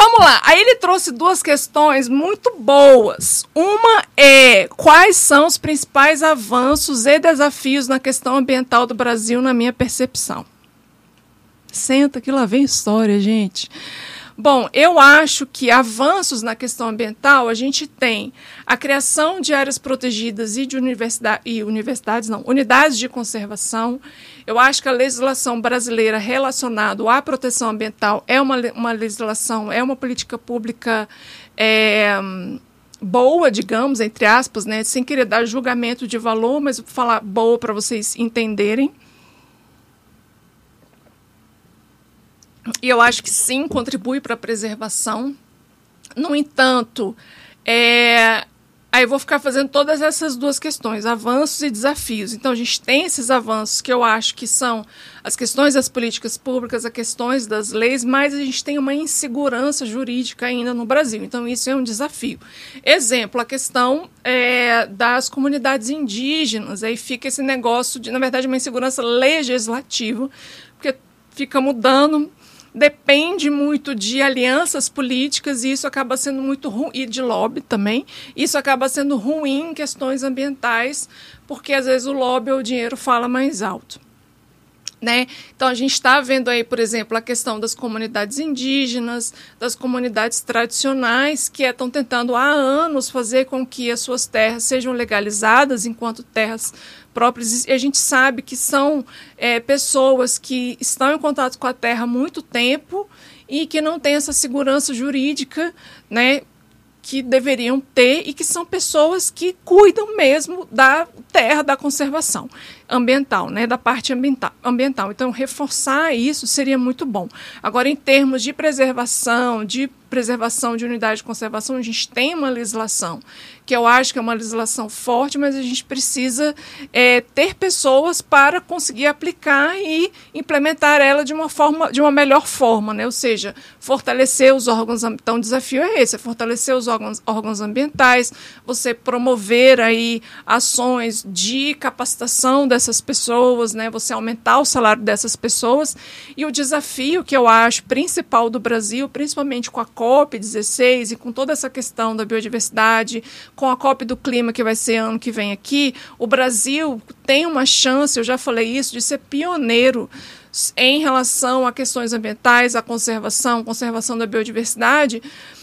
vamos lá. Aí ele trouxe duas questões muito boas. Uma é quais são os principais avanços e desafios na questão ambiental do Brasil, na minha percepção. Senta que lá vem história, gente. Bom, eu acho que avanços na questão ambiental, a gente tem a criação de áreas protegidas e de universidade, e universidades, não, unidades de conservação. Eu acho que a legislação brasileira relacionada à proteção ambiental é uma, uma legislação, é uma política pública é, boa, digamos, entre aspas, né, sem querer dar julgamento de valor, mas vou falar boa para vocês entenderem. E eu acho que sim, contribui para a preservação. No entanto, é... aí eu vou ficar fazendo todas essas duas questões, avanços e desafios. Então, a gente tem esses avanços que eu acho que são as questões das políticas públicas, as questões das leis, mas a gente tem uma insegurança jurídica ainda no Brasil. Então, isso é um desafio. Exemplo, a questão é, das comunidades indígenas. Aí fica esse negócio de, na verdade, uma insegurança legislativa, porque fica mudando... Depende muito de alianças políticas e isso acaba sendo muito ruim, e de lobby também, isso acaba sendo ruim em questões ambientais, porque às vezes o lobby ou o dinheiro fala mais alto. Né? Então, a gente está vendo aí, por exemplo, a questão das comunidades indígenas, das comunidades tradicionais, que estão tentando há anos fazer com que as suas terras sejam legalizadas enquanto terras próprias. E a gente sabe que são é, pessoas que estão em contato com a terra há muito tempo e que não têm essa segurança jurídica, né, que deveriam ter, e que são pessoas que cuidam mesmo da terra, da conservação ambiental, né, da parte ambiental, ambiental. Então, reforçar isso seria muito bom. Agora, em termos de preservação, de preservação de unidade de conservação, a gente tem uma legislação que eu acho que é uma legislação forte, mas a gente precisa é, ter pessoas para conseguir aplicar e implementar ela de uma forma, de uma melhor forma, né? Ou seja, fortalecer os órgãos. Então, o desafio é esse, é fortalecer os órgãos, órgãos ambientais, você promover aí ações de capacitação dessas pessoas, né? Você aumentar o salário dessas pessoas. E o desafio que eu acho principal do Brasil, principalmente com a COP dezesseis e com toda essa questão da biodiversidade, com a COP do clima que vai ser ano que vem aqui, o Brasil tem uma chance, eu já falei isso, de ser pioneiro em relação a questões ambientais, a conservação, conservação da biodiversidade,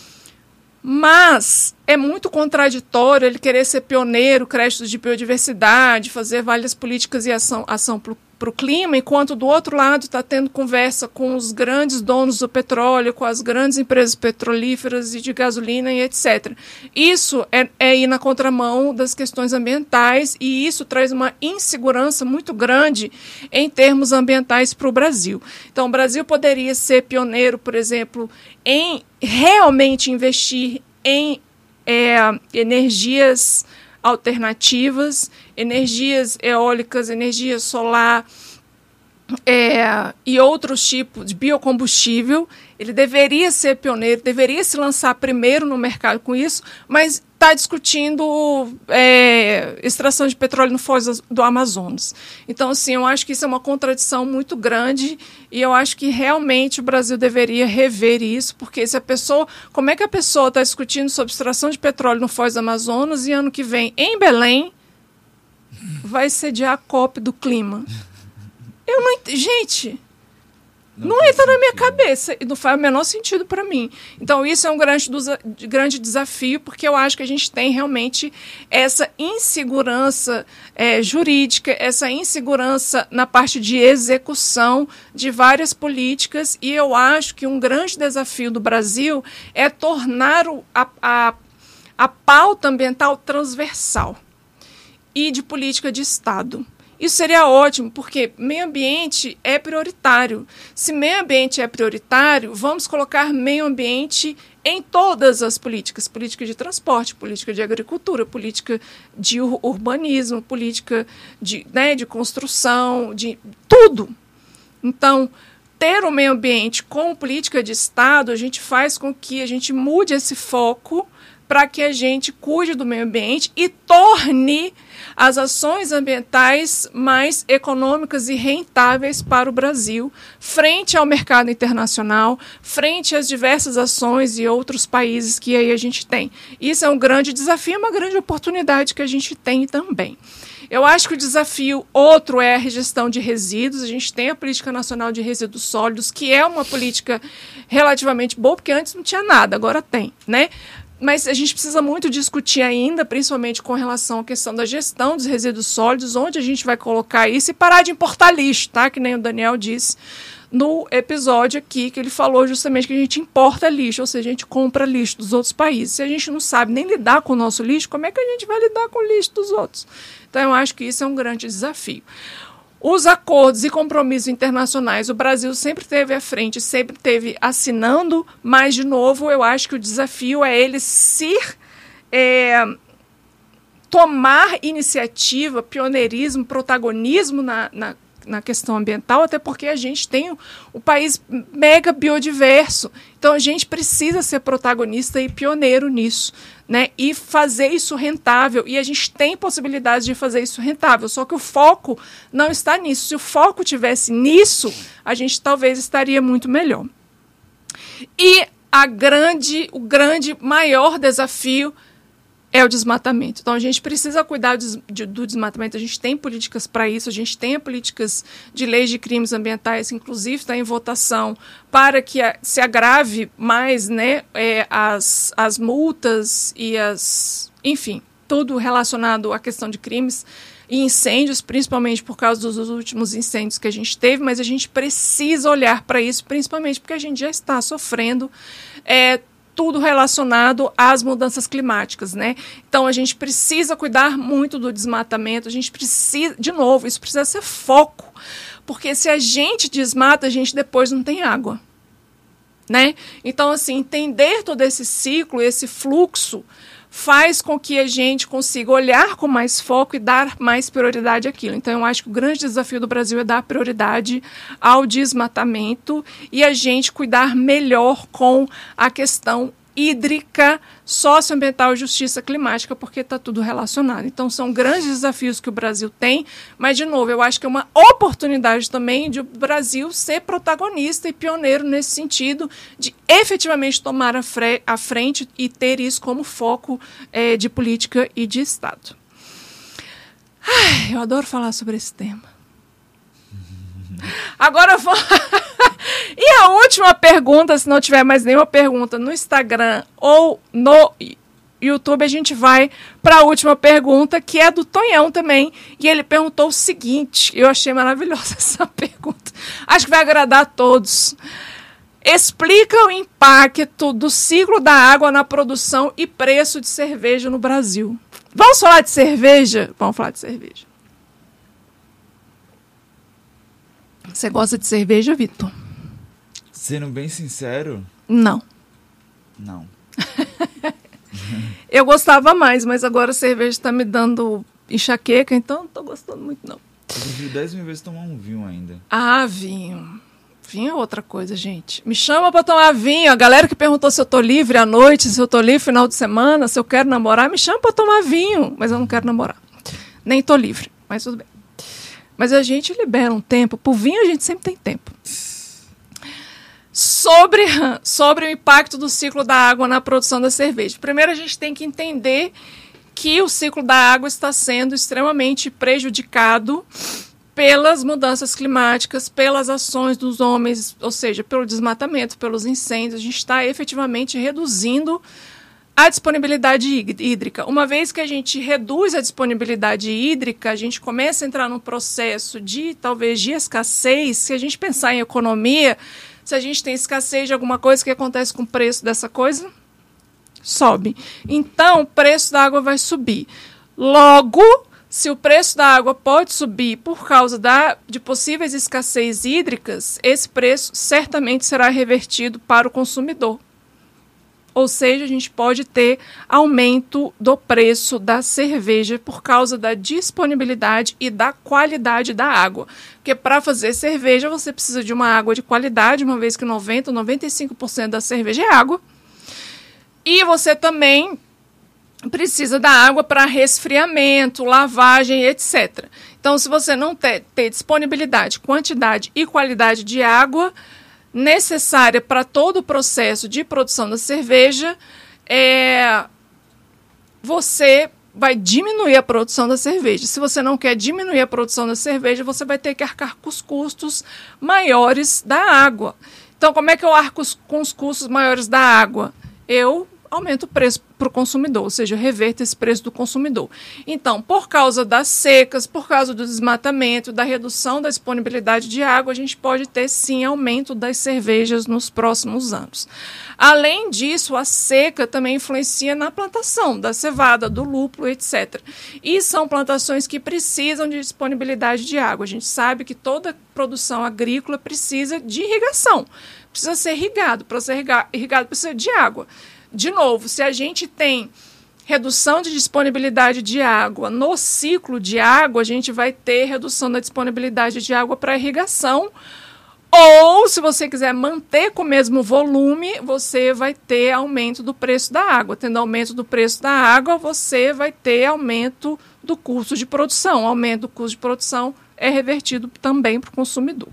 mas é muito contraditório ele querer ser pioneiro, créditos de biodiversidade, fazer várias políticas e ação, ação para o clima, enquanto do outro lado está tendo conversa com os grandes donos do petróleo, com as grandes empresas petrolíferas e de gasolina e etcétera. Isso é, é ir na contramão das questões ambientais e isso traz uma insegurança muito grande em termos ambientais para o Brasil. Então, o Brasil poderia ser pioneiro, por exemplo, em realmente investir em é, energias alternativas, energias eólicas, energia solar é, e outros tipos de biocombustível. Ele deveria ser pioneiro, deveria se lançar primeiro no mercado com isso, mas está discutindo é, extração de petróleo no Foz do Amazonas. Então, assim, eu acho que isso é uma contradição muito grande e eu acho que realmente o Brasil deveria rever isso, porque se a pessoa, como é que a pessoa está discutindo sobre extração de petróleo no Foz do Amazonas e ano que vem, em Belém, vai sediar a COP do clima? Eu não entendo. Gente... Não, não entra na minha cabeça e não faz o menor sentido para mim. Então, isso é um grande, grande desafio, porque eu acho que a gente tem realmente essa insegurança é, jurídica, essa insegurança na parte de execução de várias políticas, e eu acho que um grande desafio do Brasil é tornar o, a, a, a pauta ambiental transversal e de política de Estado. Isso seria ótimo, porque meio ambiente é prioritário. Se meio ambiente é prioritário, vamos colocar meio ambiente em todas as políticas. Política de transporte, política de agricultura, política de ur- urbanismo, política de, né, de construção, de tudo. Então, ter o meio ambiente com política de Estado, a gente faz com que a gente mude esse foco para que a gente cuide do meio ambiente e torne as ações ambientais mais econômicas e rentáveis para o Brasil, frente ao mercado internacional, frente às diversas ações e outros países que aí a gente tem. Isso é um grande desafio, uma grande oportunidade que a gente tem também. Eu acho que o desafio outro é a gestão de resíduos. A gente tem a Política Nacional de Resíduos Sólidos, que é uma política relativamente boa, porque antes não tinha nada, agora tem, né? Mas a gente precisa muito discutir ainda, principalmente com relação à questão da gestão dos resíduos sólidos, onde a gente vai colocar isso e parar de importar lixo, tá? Que nem o Daniel disse no episódio aqui, que ele falou justamente que a gente importa lixo, ou seja, a gente compra lixo dos outros países. Se a gente não sabe nem lidar com o nosso lixo, como é que a gente vai lidar com o lixo dos outros? Então, eu acho que isso é um grande desafio. Os acordos e compromissos internacionais, o Brasil sempre teve à frente, sempre teve assinando, mas, de novo, eu acho que o desafio é ele se é, tomar iniciativa, pioneirismo, protagonismo na, na, na questão ambiental, até porque a gente tem um, um país mega biodiverso, então a gente precisa ser protagonista e pioneiro nisso, né, e fazer isso rentável, e a gente tem possibilidade de fazer isso rentável, só que o foco não está nisso. Se o foco tivesse nisso, a gente talvez estaria muito melhor. E a grande, o grande, maior desafio é o desmatamento. Então, a gente precisa cuidar do, de, do desmatamento, a gente tem políticas para isso, a gente tem políticas de leis de crimes ambientais, que inclusive está em votação, para que a, se agrave mais, né, é, as, as multas e as... enfim, tudo relacionado à questão de crimes e incêndios, principalmente por causa dos últimos incêndios que a gente teve, mas a gente precisa olhar para isso, principalmente porque a gente já está sofrendo é, tudo relacionado às mudanças climáticas, né? Então, a gente precisa cuidar muito do desmatamento, a gente precisa, de novo, isso precisa ser foco, porque se a gente desmata, a gente depois não tem água, né? Então, assim, entender todo esse ciclo, esse fluxo, faz com que a gente consiga olhar com mais foco e dar mais prioridade àquilo. Então, eu acho que o grande desafio do Brasil é dar prioridade ao desmatamento e a gente cuidar melhor com a questão hídrica, socioambiental e justiça climática, porque está tudo relacionado. Então, são grandes desafios que o Brasil tem, mas, de novo, eu acho que é uma oportunidade também de o Brasil ser protagonista e pioneiro nesse sentido, de efetivamente tomar a, fre- a frente e ter isso como foco é, de política e de Estado. Ai, eu adoro falar sobre esse tema. Agora vou... E a última pergunta, se não tiver mais nenhuma pergunta no Instagram ou no YouTube, a gente vai para a última pergunta, que é do Tonhão também. E ele perguntou o seguinte, eu achei maravilhosa essa pergunta. Acho que vai agradar a todos. Explica o impacto do ciclo da água na produção e preço de cerveja no Brasil. Vamos falar de cerveja? Vamos falar de cerveja. Você gosta de cerveja, Vitor? Sendo bem sincero... Não. Não. Eu gostava mais, mas agora a cerveja está me dando enxaqueca, então não estou gostando muito, não. Eu prefiro dez mil vezes tomar um vinho ainda. Ah, vinho. Vinho é outra coisa, gente. Me chama para tomar vinho. A galera que perguntou se eu estou livre à noite, se eu estou livre final de semana, se eu quero namorar, me chama para tomar vinho. Mas eu não quero namorar. Nem estou livre, mas tudo bem. Mas a gente libera um tempo. Por vinho a gente sempre tem tempo. Sobre, sobre o impacto do ciclo da água na produção da cerveja. Primeiro, a gente tem que entender que o ciclo da água está sendo extremamente prejudicado pelas mudanças climáticas, pelas ações dos homens, ou seja, pelo desmatamento, pelos incêndios. A gente está efetivamente reduzindo a disponibilidade hídrica. Uma vez que a gente reduz a disponibilidade hídrica, a gente começa a entrar num processo de, talvez, de escassez. Se a gente pensar em economia... Se a gente tem escassez de alguma coisa, o que acontece com o preço dessa coisa? Sobe. Então, o preço da água vai subir. Logo, se o preço da água pode subir por causa da, de possíveis escassez hídricas, esse preço certamente será revertido para o consumidor. Ou seja, a gente pode ter aumento do preço da cerveja por causa da disponibilidade e da qualidade da água. Porque para fazer cerveja você precisa de uma água de qualidade, uma vez que noventa, noventa e cinco por cento da cerveja é água. E você também precisa da água para resfriamento, lavagem, etcétera. Então, se você não ter, ter disponibilidade, quantidade e qualidade de água necessária para todo o processo de produção da cerveja, é, você vai diminuir a produção da cerveja. Se você não quer diminuir a produção da cerveja, você vai ter que arcar com os custos maiores da água. Então, como é que eu arco com os custos maiores da água? Eu aumento o preço para o consumidor, ou seja, eu reverto esse preço do consumidor. Então, por causa das secas, por causa do desmatamento, da redução da disponibilidade de água, a gente pode ter, sim, aumento das cervejas nos próximos anos. Além disso, a seca também influencia na plantação da cevada, do lúpulo, etcétera. E são plantações que precisam de disponibilidade de água. A gente sabe que toda produção agrícola precisa de irrigação, precisa ser irrigado. Para ser irrigado precisa de água. De novo, se a gente tem redução de disponibilidade de água no ciclo de água, a gente vai ter redução da disponibilidade de água para irrigação. Ou, se você quiser manter com o mesmo volume, você vai ter aumento do preço da água. Tendo aumento do preço da água, você vai ter aumento do custo de produção. O aumento do custo de produção é revertido também para o consumidor.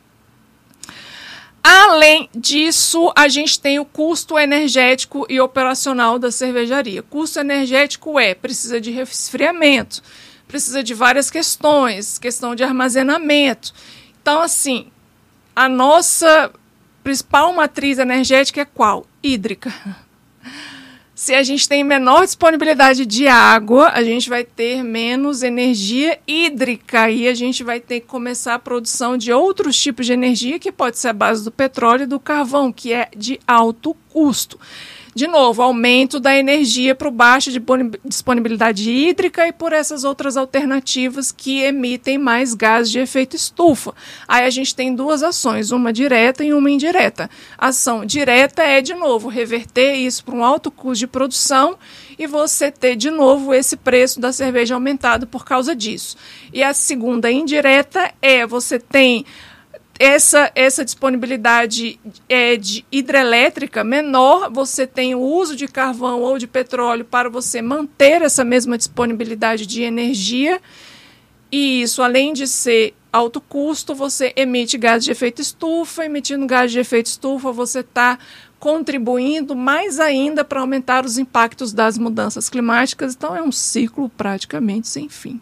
Além disso, a gente tem o custo energético e operacional da cervejaria. Custo energético é, precisa de resfriamento, precisa de várias questões, questão de armazenamento. Então, assim, a nossa principal matriz energética é qual? Hídrica. Se a gente tem menor disponibilidade de água, a gente vai ter menos energia hídrica e a gente vai ter que começar a produção de outros tipos de energia, que pode ser a base do petróleo e do carvão, que é de alto custo. De novo, aumento da energia por baixa disponibilidade hídrica e por essas outras alternativas que emitem mais gases de efeito estufa. Aí a gente tem duas ações, uma direta e uma indireta. A ação direta é, de novo, reverter isso para um alto custo de produção e você ter, de novo, esse preço da cerveja aumentado por causa disso. E a segunda indireta é, você tem Essa, essa disponibilidade é, de hidrelétrica menor, você tem o uso de carvão ou de petróleo para você manter essa mesma disponibilidade de energia, e isso, além de ser alto custo, você emite gás de efeito estufa, emitindo gás de efeito estufa, você está contribuindo mais ainda para aumentar os impactos das mudanças climáticas, então é um ciclo praticamente sem fim.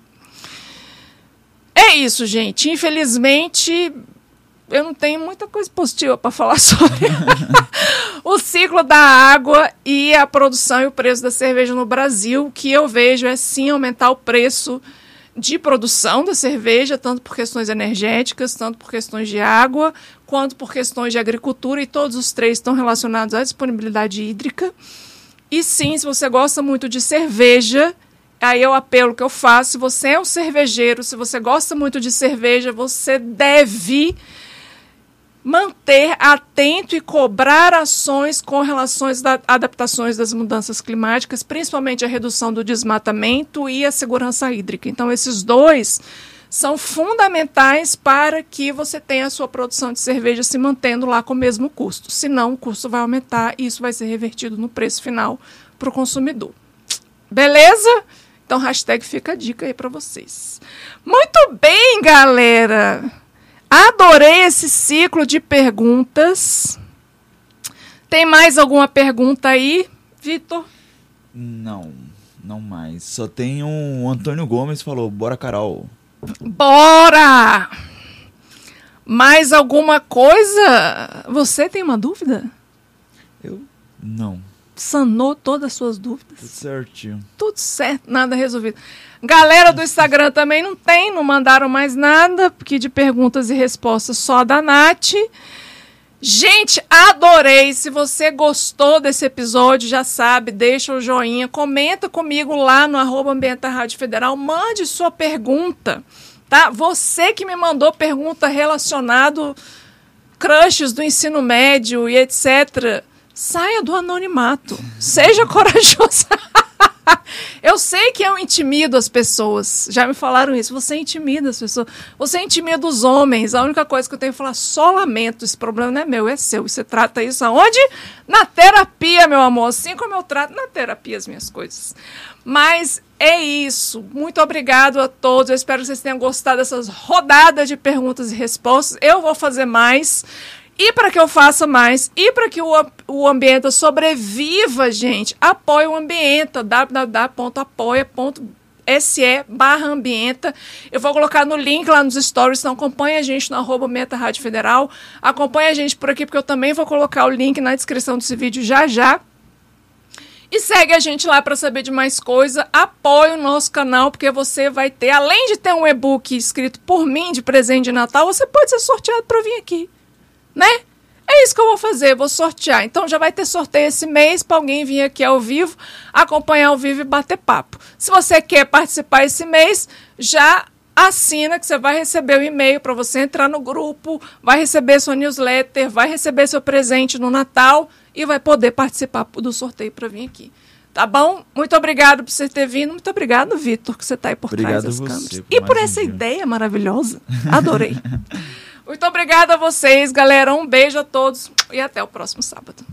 É isso, gente. Infelizmente, eu não tenho muita coisa positiva para falar sobre o ciclo da água e a produção e o preço da cerveja no Brasil. O que eu vejo é sim aumentar o preço de produção da cerveja, tanto por questões energéticas, tanto por questões de água, quanto por questões de agricultura, e todos os três estão relacionados à disponibilidade hídrica. E sim, se você gosta muito de cerveja, aí é o apelo que eu faço: se você é um cervejeiro, se você gosta muito de cerveja, você deve manter atento e cobrar ações com relação às adaptações das mudanças climáticas, principalmente a redução do desmatamento e a segurança hídrica. Então, esses dois são fundamentais para que você tenha a sua produção de cerveja se mantendo lá com o mesmo custo. Senão, o custo vai aumentar e isso vai ser revertido no preço final para o consumidor. Beleza? Então, hashtag fica a dica aí para vocês. Muito bem, galera! Adorei esse ciclo de perguntas. Tem mais alguma pergunta aí, Vitor? Não, não mais. Só tem um Antônio Gomes falou, bora, Carol. Bora! Mais alguma coisa? Você tem uma dúvida? Eu não. Sanou todas as suas dúvidas? Tudo certinho. Tudo certo, nada resolvido. Galera do Instagram também não tem, não mandaram mais nada, porque de perguntas e respostas só da Nath. Gente, adorei. Se você gostou desse episódio, já sabe, deixa o joinha, comenta comigo lá no arroba Ambienta Rádio Federal, mande sua pergunta, tá? Você que me mandou pergunta relacionado crushes do ensino médio e etcétera, saia do anonimato. Seja corajosa. Eu sei que eu intimido as pessoas. Já me falaram isso. Você intimida as pessoas. Você intimida os homens. A única coisa que eu tenho que falar, só lamento. Esse problema não é meu, é seu. Você trata isso aonde? Na terapia, meu amor. Assim como eu trato na terapia as minhas coisas. Mas é isso. Muito obrigado a todos. Eu espero que vocês tenham gostado dessas rodadas de perguntas e respostas. Eu vou fazer mais. E para que eu faça mais, e para que o, o Ambienta sobreviva, gente, apoie o Ambienta, w w w ponto apoia ponto se barra Ambienta. Eu vou colocar no link lá nos stories, então acompanha a gente no arroba Ambienta Rádio Federal. Acompanha a gente por aqui, porque eu também vou colocar o link na descrição desse vídeo já já. E segue a gente lá para saber de mais coisa. Apoie o nosso canal, porque você vai ter, além de ter um e-book escrito por mim de presente de Natal, você pode ser sorteado para vir aqui. Né? É isso que eu vou fazer, vou sortear. Então já vai ter sorteio esse mês para alguém vir aqui ao vivo, acompanhar ao vivo e bater papo. Se você quer participar esse mês, já assina que você vai receber o e-mail para você entrar no grupo, vai receber sua newsletter, vai receber seu presente no Natal e vai poder participar do sorteio para vir aqui. Tá bom? Muito obrigado por você ter vindo. Muito obrigado, Vitor, que você está aí por obrigado trás das você, câmeras. por E por um essa dia. ideia maravilhosa. Adorei. Muito obrigada a vocês, galera. Um beijo a todos e até o próximo sábado.